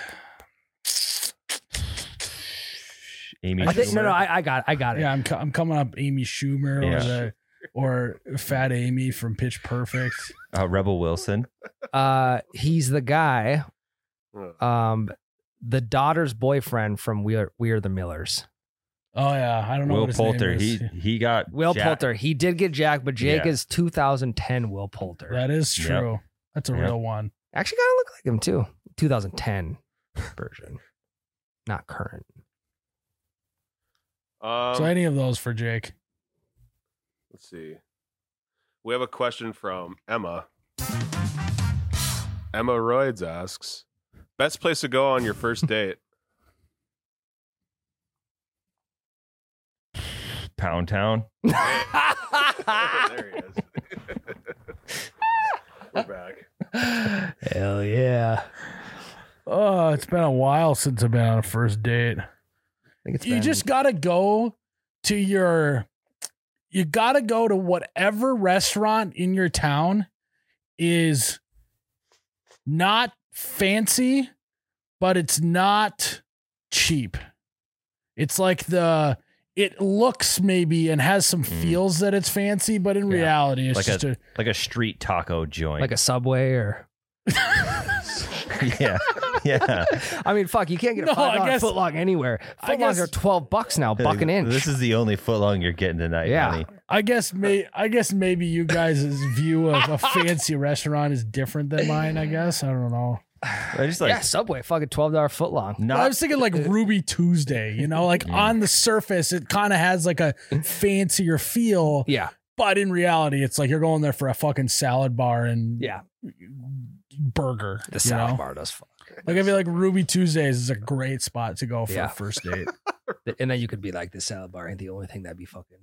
Speaker 3: Amy
Speaker 1: I think-
Speaker 3: Schumer.
Speaker 2: I got it.
Speaker 1: Yeah, I'm coming up Amy Schumer
Speaker 3: Yeah.
Speaker 1: or Fat Amy from Pitch Perfect.
Speaker 3: Rebel Wilson.
Speaker 2: He's the guy The daughter's boyfriend from We Are the Millers.
Speaker 1: Oh yeah, I don't know.
Speaker 3: Will
Speaker 1: what his
Speaker 3: Poulter.
Speaker 1: name is.
Speaker 3: He got
Speaker 2: Will
Speaker 3: jacked.
Speaker 2: Poulter. He did get jacked, but Jake
Speaker 3: Yeah.
Speaker 2: is 2010 Will Poulter.
Speaker 1: That is true. That's a
Speaker 3: Yep.
Speaker 1: real one.
Speaker 2: Actually kind of look like him too. 2010 version. Not current.
Speaker 1: So any of those for Jake.
Speaker 4: Let's see. We have a question from Emma. Emma Royds asks, best place to go on your first date?
Speaker 3: Pound Town.
Speaker 4: There he is. We're back.
Speaker 2: Hell yeah.
Speaker 1: Oh, it's been a while since I've been on a first date.
Speaker 2: I think it's
Speaker 1: You
Speaker 2: been-
Speaker 1: just gotta go to whatever restaurant in your town is not fancy, but it's not cheap. It's like it looks maybe and has some feels that it's fancy, but in
Speaker 2: Yeah.
Speaker 1: reality, it's
Speaker 3: Like
Speaker 1: just
Speaker 3: like a street taco joint.
Speaker 2: like a Subway or
Speaker 3: yeah. Yeah.
Speaker 2: I mean, fuck, you can't get a
Speaker 1: No, I
Speaker 2: $5
Speaker 1: guess-
Speaker 2: footlong anywhere.
Speaker 1: I
Speaker 2: Footlongs
Speaker 1: guess-
Speaker 2: are $12 now, buck an inch.
Speaker 3: This is the only footlong you're getting tonight,
Speaker 2: Yeah.
Speaker 3: honey.
Speaker 1: I guess maybe you guys' view of a fancy restaurant is different than mine. I guess I don't know.
Speaker 3: I just like
Speaker 2: yeah, Subway, fucking $12 footlong.
Speaker 1: I
Speaker 3: not
Speaker 1: was thinking like Ruby Tuesday, like on the surface, it kind of has like a fancier feel,
Speaker 2: Yeah,
Speaker 1: but in reality, it's like you're going there for a fucking salad bar and
Speaker 2: yeah.
Speaker 1: burger.
Speaker 2: The salad bar does fuck.
Speaker 1: Like I feel like Ruby Tuesdays is a great spot to go for
Speaker 2: Yeah.
Speaker 1: a first date.
Speaker 2: And then you could be like, the salad bar ain't the only thing that'd be fucking.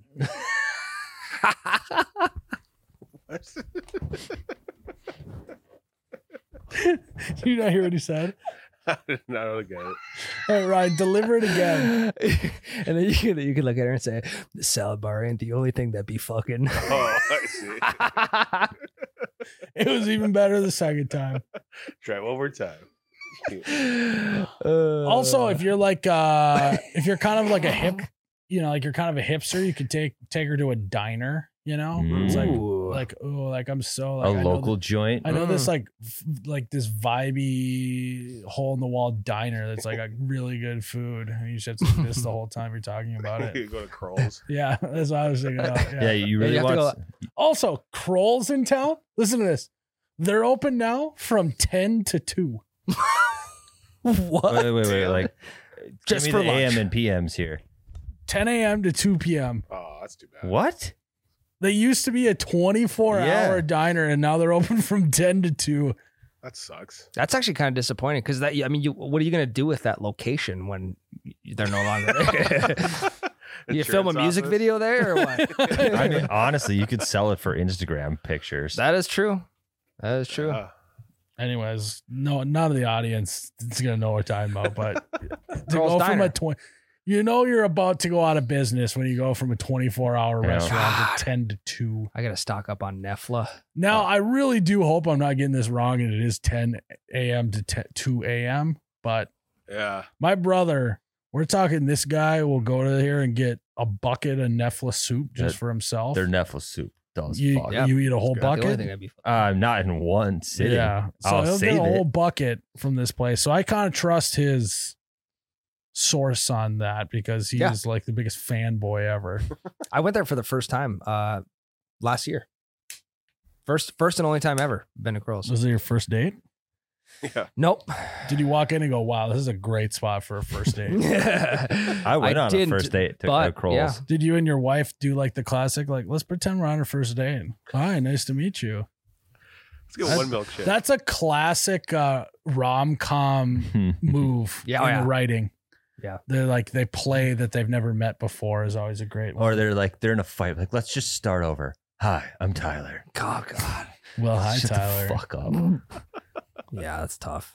Speaker 1: Did you not hear what he said?
Speaker 4: I did not really get it.
Speaker 1: All right, Ryan, deliver it again.
Speaker 2: And then you can look at her and say, the salad bar ain't the only thing that'd be fucking.
Speaker 4: Oh, I see.
Speaker 1: It was even better the second time.
Speaker 4: Try it one more time.
Speaker 1: Also, if you're like if you're kind of like a hip, like you're kind of a hipster, you could take her to a diner, It's
Speaker 2: Ooh.
Speaker 1: like I'm so
Speaker 3: a
Speaker 1: like I know
Speaker 3: local joint.
Speaker 1: I know this like this vibey hole in the wall diner that's like a really good food. And you should have to do this the whole time you're talking about it.
Speaker 4: You go to Kroll's.
Speaker 1: Yeah, that's what I was thinking about.
Speaker 3: Yeah,
Speaker 1: Yeah.
Speaker 3: you really
Speaker 2: you have to
Speaker 3: want
Speaker 1: Also, Kroll's in town. Listen to this. They're open now from 10 to 2.
Speaker 2: What?
Speaker 3: wait, like
Speaker 2: Just
Speaker 3: give me
Speaker 2: for
Speaker 3: the
Speaker 2: lunch.
Speaker 3: AM and PMs here.
Speaker 1: 10 a.m. to 2 p.m.
Speaker 4: Oh, that's too bad.
Speaker 3: What?
Speaker 1: They used to be a 24-hour
Speaker 3: Yeah.
Speaker 1: diner, and now they're open from 10 to 2.
Speaker 4: That sucks.
Speaker 2: That's actually kind of disappointing because what are you going to do with that location when they're no longer there? You film a
Speaker 4: Insurance
Speaker 2: music
Speaker 4: office?
Speaker 2: video there or what?
Speaker 3: I mean, honestly, you could sell it for Instagram pictures.
Speaker 2: That is true. That is true.
Speaker 1: Anyways, no, none of the audience is going to know what we're talking about, but to
Speaker 2: Kroll's
Speaker 1: go from
Speaker 2: Diner.
Speaker 1: a 20... you're about to go out of business when you go from a 24-hour
Speaker 3: Yeah.
Speaker 1: restaurant
Speaker 2: God.
Speaker 1: to 10 to 2.
Speaker 2: I got to stock up on Nefla.
Speaker 1: Now, I really do hope I'm not getting this wrong and it is 10 a.m. to 2 a.m., but
Speaker 4: Yeah.
Speaker 1: my brother, we're talking this guy will go to here and get a bucket of Nefla soup just for himself.
Speaker 3: Their Neffel soup. Does
Speaker 1: You,
Speaker 3: fuck.
Speaker 2: Yeah.
Speaker 1: you eat a whole
Speaker 2: The only
Speaker 1: bucket?
Speaker 2: thing that'd be
Speaker 3: Not in one sitting.
Speaker 1: Yeah. So
Speaker 3: I'll
Speaker 1: he'll
Speaker 3: save
Speaker 1: get a whole
Speaker 3: it.
Speaker 1: bucket from this place. So I kind of trust his source on that because he's
Speaker 2: Yeah.
Speaker 1: like the biggest fanboy ever.
Speaker 2: I went there for the first time last year. First and only time ever been to Kroll's.
Speaker 1: Was it your first date?
Speaker 4: Yeah.
Speaker 2: Nope.
Speaker 1: Did you walk in and go, wow, this is a great spot for a first date?
Speaker 3: I went on a
Speaker 2: didn't,
Speaker 3: first date to
Speaker 2: but,
Speaker 3: Kroll's.
Speaker 2: yeah.
Speaker 1: Did you and your wife do like the classic, like, let's pretend we're on our first date? Hi, nice to meet you.
Speaker 4: Let's get one milkshake.
Speaker 1: That's a classic rom-com move
Speaker 2: Yeah,
Speaker 1: in
Speaker 2: oh, yeah.
Speaker 1: the writing.
Speaker 2: Yeah.
Speaker 1: They're like, they play that they've never met before is always a great one.
Speaker 3: Or they're in a fight. Like, let's just start over. Hi, I'm Tyler.
Speaker 2: Oh, God.
Speaker 1: Well, hi,
Speaker 3: Shut
Speaker 1: Tyler.
Speaker 3: the fuck up.
Speaker 2: Yeah, that's tough.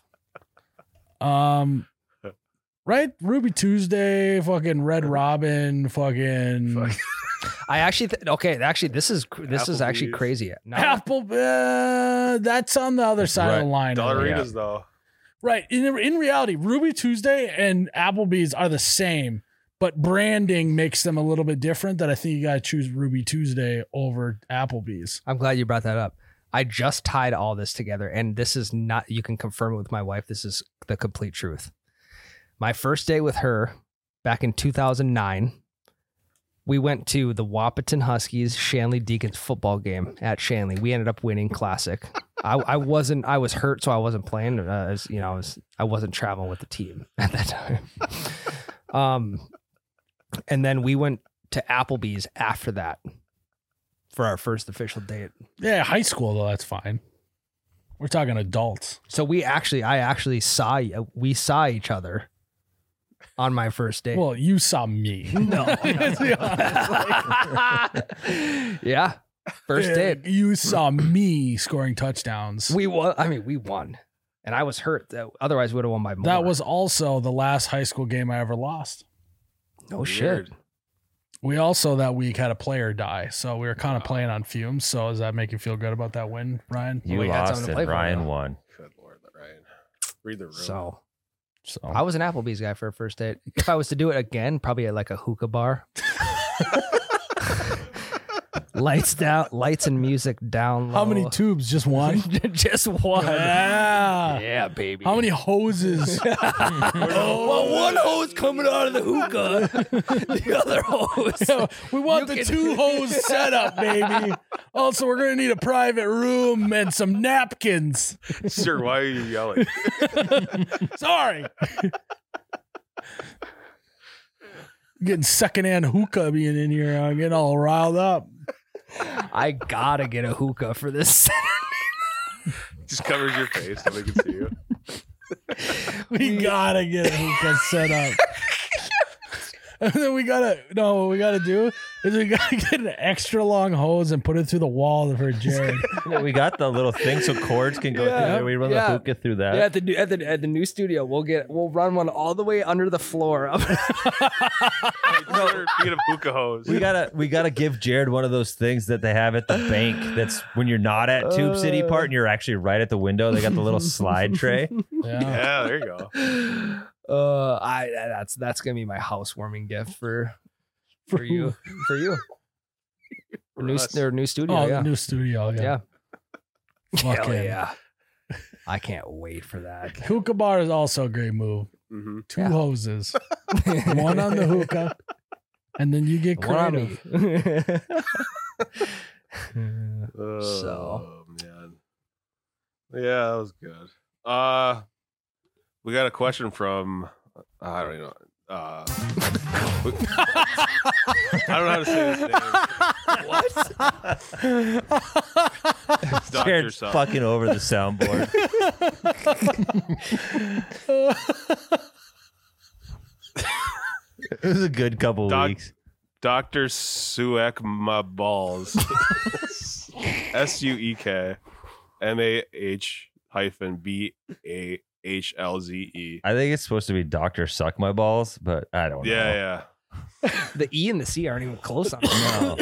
Speaker 1: Right? Ruby Tuesday, fucking Red Robin, fucking
Speaker 2: I actually, this is actually
Speaker 4: Applebee's.
Speaker 2: crazy. Now,
Speaker 1: Apple. That's on the other side of the line.
Speaker 4: Dollaritas, though.
Speaker 1: Right. In reality, Ruby Tuesday and Applebee's are the same, but branding makes them a little bit different. That I think you got to choose Ruby Tuesday over Applebee's.
Speaker 2: I'm glad you brought that up. I just tied all this together, and this is not, you can confirm it with my wife. This is the complete truth. My first day with her back in 2009, we went to the Wahpeton Huskies Shanley Deacons football game at Shanley. We ended up winning classic. I was hurt, so I wasn't playing. As you know, I wasn't traveling with the team at that time. And then we went to Applebee's after that for our first official date.
Speaker 1: Yeah, high school though, that's fine. We're talking adults.
Speaker 2: So we saw each other on my first date.
Speaker 1: Well, you saw me. No. Let's be honest.
Speaker 2: Yeah. First date.
Speaker 1: You saw me scoring touchdowns.
Speaker 2: We won. I mean, we won. And I was hurt. Otherwise, we would have won by more.
Speaker 1: That was also the last high school game I ever lost.
Speaker 2: no
Speaker 4: Weird.
Speaker 2: shit.
Speaker 1: We also that week had a player die, so we were kind of playing on fumes. So does that make you feel good about that win, Ryan?
Speaker 3: You
Speaker 2: We had
Speaker 3: lost
Speaker 2: something to
Speaker 3: and
Speaker 2: play for,
Speaker 3: Ryan
Speaker 2: though.
Speaker 3: won.
Speaker 4: Good Lord, Ryan. Read the room.
Speaker 2: So
Speaker 1: So
Speaker 2: I was an Applebee's guy for a first date. If I was to do it again, probably at like a hookah bar. Lights down, lights and music down low.
Speaker 1: how many tubes? Just one?
Speaker 2: Just one.
Speaker 1: Yeah.
Speaker 2: Yeah, baby.
Speaker 1: How many hoses?
Speaker 2: Well, one hose coming out of the hookah. The other hose.
Speaker 1: We want
Speaker 2: You
Speaker 1: the
Speaker 2: can-
Speaker 1: 2 hose setup, baby. Also, we're gonna need a private room and some napkins.
Speaker 4: Sir, why are you yelling?
Speaker 1: Sorry. Getting secondhand hookah being in here. I'm getting all riled up.
Speaker 2: I gotta get a hookah for this.
Speaker 4: Just covers your face so they can see you.
Speaker 1: We gotta get a hookah set up. And then what we gotta do is we gotta get an extra long hose and put it through the wall for Jared.
Speaker 3: Yeah, we got the little thing so cords can go
Speaker 2: Yeah.
Speaker 3: through there. We run
Speaker 2: Yeah.
Speaker 3: the hookah through that.
Speaker 2: Yeah, at the new studio, we'll run one all the way under the floor.
Speaker 4: 200 feet of hookah hose.
Speaker 3: We gotta give Jared one of those things that they have at the bank. That's when you're not at Tube City Part and you're actually right at the window. They got the little slide tray.
Speaker 1: Yeah.
Speaker 4: Yeah, there you go.
Speaker 2: That's gonna be my housewarming gift for you. New
Speaker 4: us.
Speaker 2: their new studio.
Speaker 1: Oh,
Speaker 2: yeah.
Speaker 1: the new studio. Yeah.
Speaker 2: Yeah. Hell
Speaker 1: Fucking-
Speaker 2: yeah. I can't wait for that.
Speaker 1: Hookah bar is also a great move.
Speaker 4: Mm-hmm.
Speaker 1: 2
Speaker 2: Yeah.
Speaker 1: hoses. One on the hookah. And then you get
Speaker 2: One on
Speaker 1: creative.
Speaker 2: me.
Speaker 4: Oh, man. Yeah, that was good. We got a question from I don't know. I don't know how to say his name. It's Dr.
Speaker 3: Jared's
Speaker 4: something.
Speaker 3: fucking over the soundboard. It was a good couple weeks.
Speaker 4: Dr. Suek my balls. SUEK MAH-BAHLZE.
Speaker 3: I think it's supposed to be Dr. Suck My Balls, but I don't know.
Speaker 4: Yeah,
Speaker 2: The E and the C aren't even close on
Speaker 3: No.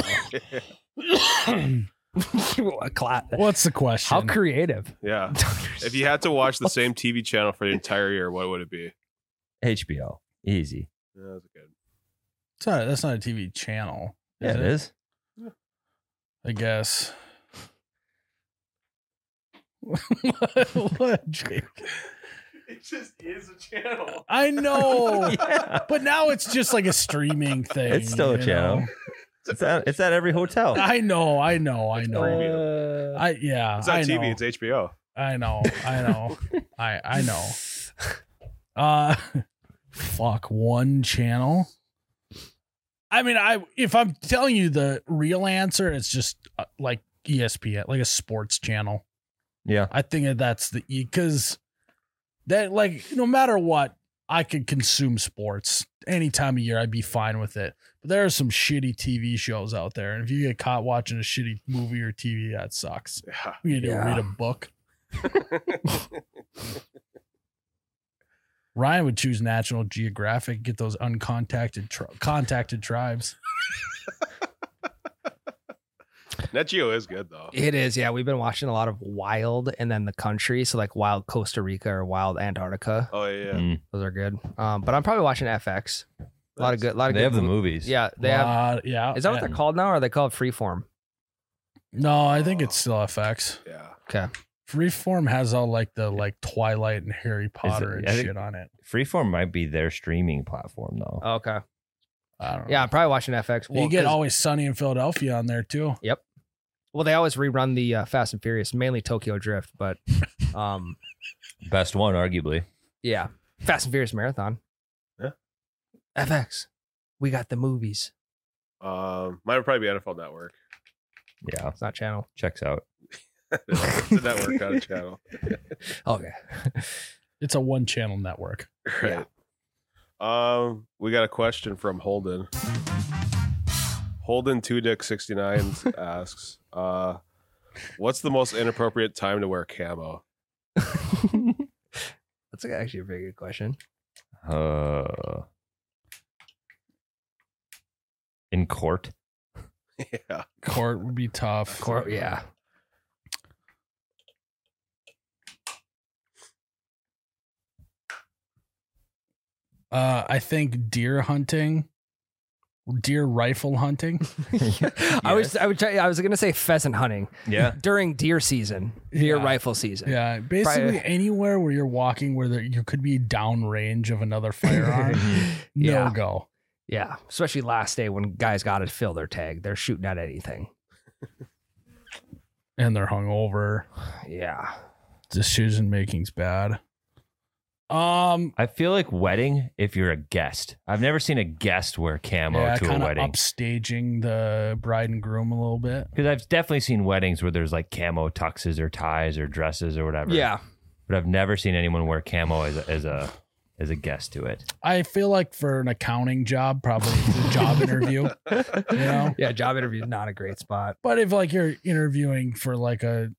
Speaker 1: What's the question?
Speaker 2: How creative.
Speaker 4: yeah. If you had to watch the same TV channel for the entire year, what would it be?
Speaker 3: HBO. Easy.
Speaker 4: Yeah, that's good.
Speaker 1: That's not a TV channel.
Speaker 3: Yeah, it is.
Speaker 1: I guess. What, Jake?
Speaker 5: It just is a channel.
Speaker 1: I know,
Speaker 3: Yeah.
Speaker 1: but now it's just like a streaming thing.
Speaker 3: It's still a
Speaker 1: you
Speaker 3: channel.
Speaker 1: know?
Speaker 3: It's at every hotel.
Speaker 1: I know. I know.
Speaker 4: It's premium.
Speaker 2: Uh,
Speaker 4: It's not
Speaker 1: I
Speaker 4: TV,
Speaker 1: know.
Speaker 4: it's HBO.
Speaker 1: I know. I know. Fuck, one channel. I mean, if I'm telling you the real answer, it's just like ESPN, like a sports channel.
Speaker 3: Yeah.
Speaker 1: I think that's the because that like no matter what, I could consume sports any time of year. I'd be fine with it. But there are some shitty TV shows out there, and if you get caught watching a shitty movie or TV, that sucks.
Speaker 4: Yeah.
Speaker 1: You need to
Speaker 2: Yeah.
Speaker 1: read a book. Ryan would choose National Geographic, get those uncontacted contacted tribes.
Speaker 4: Nat Geo is good though.
Speaker 2: It is, yeah. We've been watching a lot of Wild and then the country. So like Wild Costa Rica or Wild Antarctica.
Speaker 4: Oh yeah.
Speaker 3: Mm.
Speaker 2: Those are good. But I'm probably watching FX. A lot of good.
Speaker 3: They have the movies.
Speaker 2: Yeah, they have.
Speaker 1: Yeah.
Speaker 2: Is that what they're called now, or are they called Freeform?
Speaker 1: No, I think it's still FX.
Speaker 4: Yeah.
Speaker 2: Okay.
Speaker 1: Freeform has all like the Twilight and Harry Potter and
Speaker 3: I think-
Speaker 1: shit on it.
Speaker 3: Freeform might be their streaming platform though.
Speaker 2: Okay.
Speaker 1: I don't know.
Speaker 2: Yeah, I'm probably watching FX.
Speaker 1: you get Always Sunny in Philadelphia on there too.
Speaker 2: Well, they always rerun the Fast and Furious, mainly Tokyo Drift, but
Speaker 3: Best one, arguably.
Speaker 2: yeah, Fast and Furious Marathon.
Speaker 4: Yeah.
Speaker 2: FX. We got the movies.
Speaker 4: Mine would probably be NFL Network.
Speaker 3: Yeah,
Speaker 2: It's not channel.
Speaker 3: checks out.
Speaker 4: It's a network, not a channel.
Speaker 2: Okay.
Speaker 1: It's a one channel network.
Speaker 4: Right. We got a question from Holden. Holden 2Dick69 asks, what's the most inappropriate time to wear camo?
Speaker 2: That's actually a very good question.
Speaker 3: In court.
Speaker 4: Yeah.
Speaker 1: Court would be tough.
Speaker 2: Yeah.
Speaker 1: I think deer rifle hunting.
Speaker 2: I was gonna say pheasant hunting
Speaker 3: Yeah.
Speaker 2: during deer season, deer
Speaker 1: Yeah.
Speaker 2: rifle season.
Speaker 1: Yeah, basically
Speaker 2: Probably-
Speaker 1: anywhere where you're walking where you could be downrange of another firearm. No
Speaker 2: Yeah.
Speaker 1: go.
Speaker 2: Yeah, especially last day when guys got to fill their tag. They're shooting at anything.
Speaker 1: And they're hungover.
Speaker 2: Yeah.
Speaker 1: Decision making's bad.
Speaker 3: I feel like wedding if you're a guest. I've never seen a guest wear camo
Speaker 1: Yeah,
Speaker 3: to a
Speaker 1: kind of
Speaker 3: wedding.
Speaker 1: upstaging the bride and groom a little bit.
Speaker 3: Because I've definitely seen weddings where there's like camo tuxes or ties or dresses or whatever.
Speaker 2: Yeah.
Speaker 3: But I've never seen anyone wear camo as a guest to it.
Speaker 1: I feel like for an accounting job, probably the job interview, you know.
Speaker 2: Yeah, job interview is not a great spot.
Speaker 1: But if like you're interviewing for like a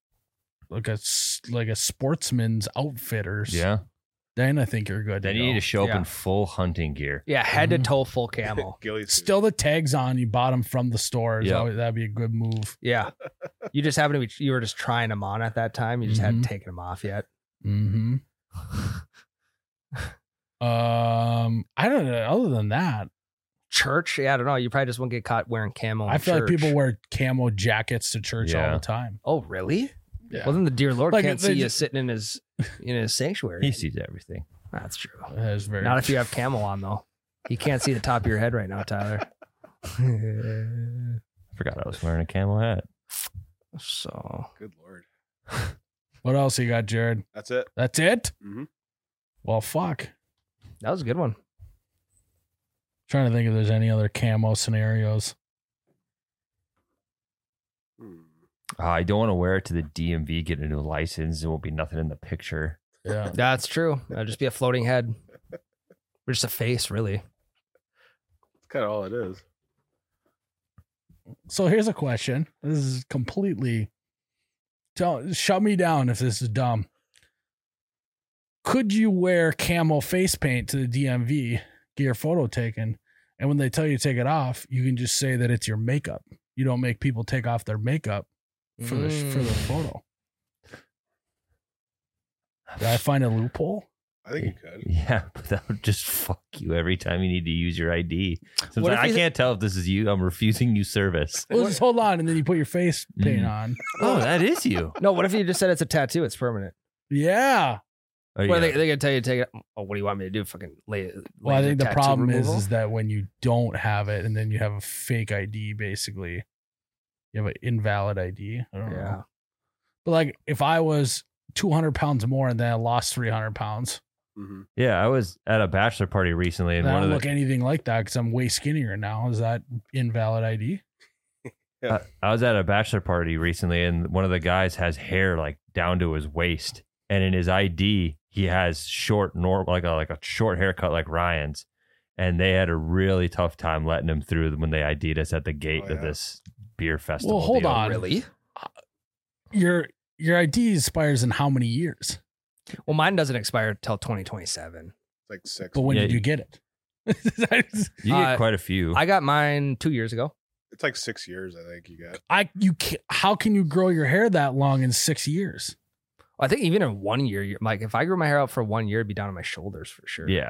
Speaker 1: sportsman's outfitters,
Speaker 3: Yeah.
Speaker 1: then I think you're good.
Speaker 3: Then
Speaker 1: to
Speaker 3: you
Speaker 1: go.
Speaker 3: need to show up
Speaker 2: Yeah.
Speaker 3: in full hunting gear.
Speaker 2: Yeah, head to toe full camo.
Speaker 4: Gilly suit.
Speaker 1: Still the tags on. You bought them from the stores.
Speaker 3: Yeah.
Speaker 1: That'd be a good move.
Speaker 2: Yeah. You just happen to be, you were just trying them on at that time. You just hadn't taken them off yet.
Speaker 1: Mm-hmm. I don't know. Other than that,
Speaker 2: Church? Yeah, I don't know. You probably just won't get caught wearing camo.
Speaker 1: I
Speaker 2: in
Speaker 1: feel like
Speaker 2: church.
Speaker 1: people wear camo jackets to church all
Speaker 3: Yeah.
Speaker 1: the time.
Speaker 2: Oh, really?
Speaker 1: Yeah,
Speaker 2: Well, then the dear Lord
Speaker 1: Like,
Speaker 2: can't
Speaker 1: they
Speaker 2: see you
Speaker 1: just-
Speaker 2: sitting in his sanctuary.
Speaker 3: He sees everything.
Speaker 2: That's true.
Speaker 1: that is very
Speaker 2: Not if you have camo on though. He can't see the top of your head right now, Tyler.
Speaker 3: I forgot I was wearing a camo hat.
Speaker 2: So
Speaker 4: Good Lord.
Speaker 1: What else you got, Jared?
Speaker 4: That's it.
Speaker 1: That's it.
Speaker 4: Mhm.
Speaker 1: Well, fuck.
Speaker 2: that was a good one.
Speaker 1: Trying to think if there's any other camo scenarios.
Speaker 3: I don't want to wear it to the DMV, get a new license. There won't be nothing in the picture.
Speaker 1: Yeah.
Speaker 2: That's true. It'll just be a floating head. Or just a face, really.
Speaker 4: That's kind of all it is.
Speaker 1: So here's a question. This is completely. Shut me down if this is dumb. Could you wear camo face paint to the DMV, get your photo taken, and when they tell you to take it off, you can just say that it's your makeup? You don't make people take off their makeup for the photo. Did I find a loophole?
Speaker 4: I think you could.
Speaker 3: Yeah, but that would just fuck you every time you need to use your ID. So
Speaker 2: What
Speaker 3: it's
Speaker 2: if
Speaker 3: like, I
Speaker 2: you-
Speaker 3: can't tell if this is you. I'm refusing you service.
Speaker 1: Well, just hold on, and then you put your face paint
Speaker 3: Mm.
Speaker 1: on.
Speaker 3: Oh, that is you.
Speaker 2: No, what if you just said it's a tattoo? It's permanent.
Speaker 1: Yeah.
Speaker 3: Oh,
Speaker 2: Well,
Speaker 3: yeah.
Speaker 2: they gonna tell you to take it. Oh, what do you want me to do? Fucking lay it.
Speaker 1: Well, I think the
Speaker 2: tattoo
Speaker 1: problem
Speaker 2: removal?
Speaker 1: is that when you don't have it, and then you have a fake ID, basically, you have an invalid ID. I don't
Speaker 2: Yeah.
Speaker 1: know. But like, if I was 200 pounds more and then I lost 300 pounds,
Speaker 4: Mm-hmm.
Speaker 3: Yeah, I was at a bachelor party recently, and
Speaker 1: then I
Speaker 3: one
Speaker 1: don't
Speaker 3: of
Speaker 1: look
Speaker 3: the
Speaker 1: anything like that because I'm way skinnier now. Is that invalid ID?
Speaker 3: I was at a bachelor party recently, and one of the guys has hair like down to his waist, and in his ID he has short, like a short haircut like Ryan's, and they had a really tough time letting him through when they ID'd us at the gate
Speaker 4: Oh,
Speaker 3: of
Speaker 4: yeah.
Speaker 3: this beer festival.
Speaker 1: Well, hold
Speaker 3: deal.
Speaker 1: on.
Speaker 2: Really?
Speaker 1: Your ID expires in how many years?
Speaker 2: Well, mine doesn't expire until 2027.
Speaker 4: It's like 6.
Speaker 1: But when
Speaker 3: Yeah,
Speaker 1: did you get it?
Speaker 3: You get quite a few.
Speaker 2: I got mine 2 years ago.
Speaker 4: It's like 6 years, I think you got.
Speaker 1: How can you grow your hair that long in 6 years?
Speaker 2: I think even in 1 year, like if I grew my hair out for 1 year, it'd be down to my shoulders for sure.
Speaker 3: Yeah,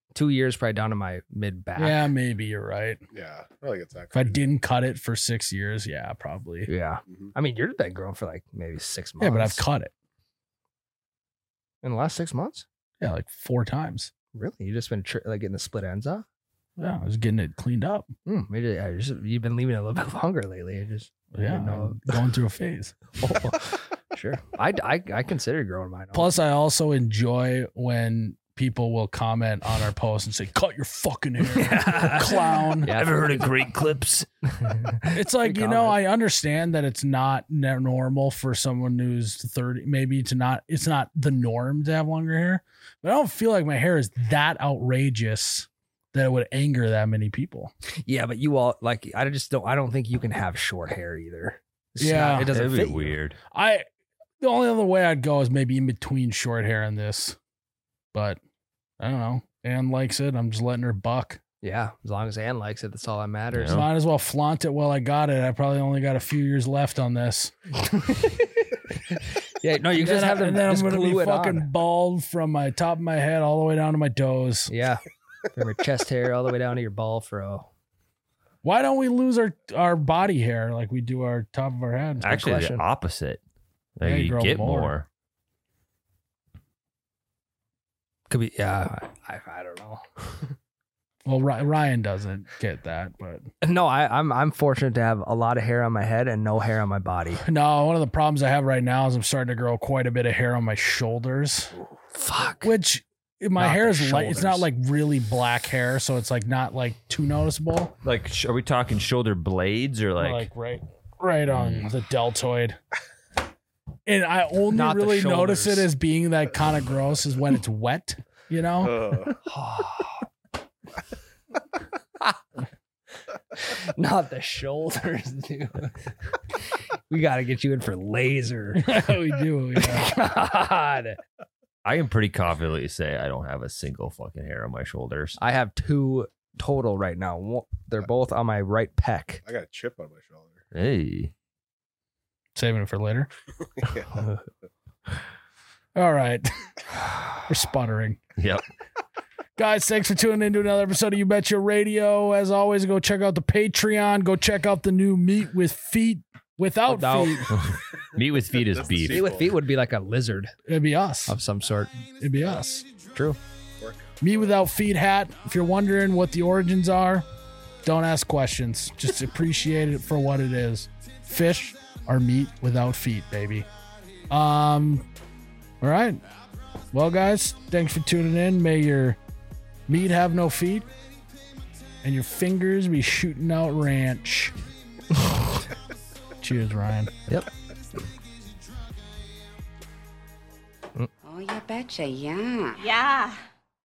Speaker 2: 2 years, probably down to my mid back.
Speaker 1: Yeah, maybe you're right.
Speaker 4: Yeah, I don't think it's that.
Speaker 1: If I
Speaker 4: crazy.
Speaker 1: didn't cut it for 6 years, yeah, probably.
Speaker 2: Yeah.
Speaker 4: Mhm.
Speaker 2: I mean, you've been growing for like maybe 6 months.
Speaker 1: Yeah, but I've cut it.
Speaker 2: in the last 6 months.
Speaker 1: Yeah, like 4 times.
Speaker 2: Really? You just been like getting the split ends off?
Speaker 1: Yeah, I was getting it cleaned up.
Speaker 2: Maybe you've been leaving it a little bit longer lately. I just
Speaker 1: Yeah,
Speaker 2: didn't know.
Speaker 1: I'm going through a phase.
Speaker 2: Sure. I consider growing mine off.
Speaker 1: Plus, I also enjoy when people will comment on our post and say, "Cut your fucking hair, clown."
Speaker 2: Yeah.
Speaker 3: Ever heard of Great Clips?
Speaker 1: It's like,
Speaker 2: Good
Speaker 1: you know,
Speaker 2: comment.
Speaker 1: I understand that it's not normal for someone who's 30, maybe to not, it's not the norm to have longer hair, but I don't feel like my hair is that outrageous that it would anger that many people.
Speaker 2: Yeah, but you all like I don't think you can have short hair either. It's
Speaker 1: Yeah.
Speaker 2: not- it doesn't
Speaker 3: That'd
Speaker 2: fit
Speaker 3: be
Speaker 2: you.
Speaker 3: weird.
Speaker 1: The only other way I'd go is maybe in between short hair and this, but I don't know. Ann likes it. I'm just letting her buck.
Speaker 2: Yeah, as long as Ann likes it, that's all that matters.
Speaker 3: Yeah.
Speaker 1: Might as well flaunt it while I got it. I probably only got a few years left on this.
Speaker 2: Yeah, no, you just have them
Speaker 1: and then I'm
Speaker 2: just
Speaker 1: gonna
Speaker 2: glue
Speaker 1: be
Speaker 2: it
Speaker 1: fucking
Speaker 2: on.
Speaker 1: bald from my top of my head all the way down to my toes.
Speaker 2: Yeah, from your chest hair all the way down to your ball fro.
Speaker 1: Why don't we lose our body hair like we do our top of our head?
Speaker 3: Actually,
Speaker 2: question.
Speaker 3: the opposite. Like
Speaker 1: Yeah, you
Speaker 3: you
Speaker 1: grow
Speaker 3: get
Speaker 1: more.
Speaker 3: more.
Speaker 2: Could be. Yeah, I don't know.
Speaker 1: Well, Ryan doesn't get that, but
Speaker 2: No, I'm fortunate to have a lot of hair on my head and no hair on my body.
Speaker 1: no. One of the problems I have right now is I'm starting to grow quite a bit of hair on my shoulders,
Speaker 2: Fuck.
Speaker 1: which my
Speaker 2: Not
Speaker 1: hair
Speaker 2: the
Speaker 1: is light. It's not
Speaker 2: shoulders.
Speaker 1: like really black hair, so it's like not like too noticeable.
Speaker 3: Like, are we talking shoulder blades or like?
Speaker 1: Right on the deltoid. And I only
Speaker 2: Not the
Speaker 1: really notice it
Speaker 2: shoulders.
Speaker 1: as being that kind of gross is when it's wet, you know?
Speaker 2: Not the shoulders, dude. We got to get you in for laser.
Speaker 1: We do. Yeah.
Speaker 2: God.
Speaker 3: I can pretty confidently say I don't have a single fucking hair on my shoulders.
Speaker 2: I have 2 total right now. They're both on my right pec.
Speaker 4: I got a chip on my shoulder.
Speaker 3: Hey,
Speaker 1: Saving it for later.
Speaker 4: Yeah.
Speaker 1: All right. We're sputtering.
Speaker 3: yep.
Speaker 1: Guys, thanks for tuning in to another episode of You Bet Your Radio. As always, go check out the Patreon. Go check out the new Meat with Feet without
Speaker 2: Without-
Speaker 1: feet.
Speaker 3: Meat with feet is
Speaker 4: That's the
Speaker 3: beef.
Speaker 2: Feet with feet would be like a lizard
Speaker 1: It'd be us.
Speaker 2: of some sort.
Speaker 1: It'd be us.
Speaker 2: True.
Speaker 1: Meat without feet hat. If you're wondering what the origins are, don't ask questions. Just appreciate it for what it is. Fish are meat without feet, baby. All right. Well, guys, thanks for tuning in. May your meat have no feet and your fingers be shooting out ranch. Cheers, Ryan.
Speaker 2: Yep.
Speaker 6: Oh, you betcha, yeah.
Speaker 7: Yeah.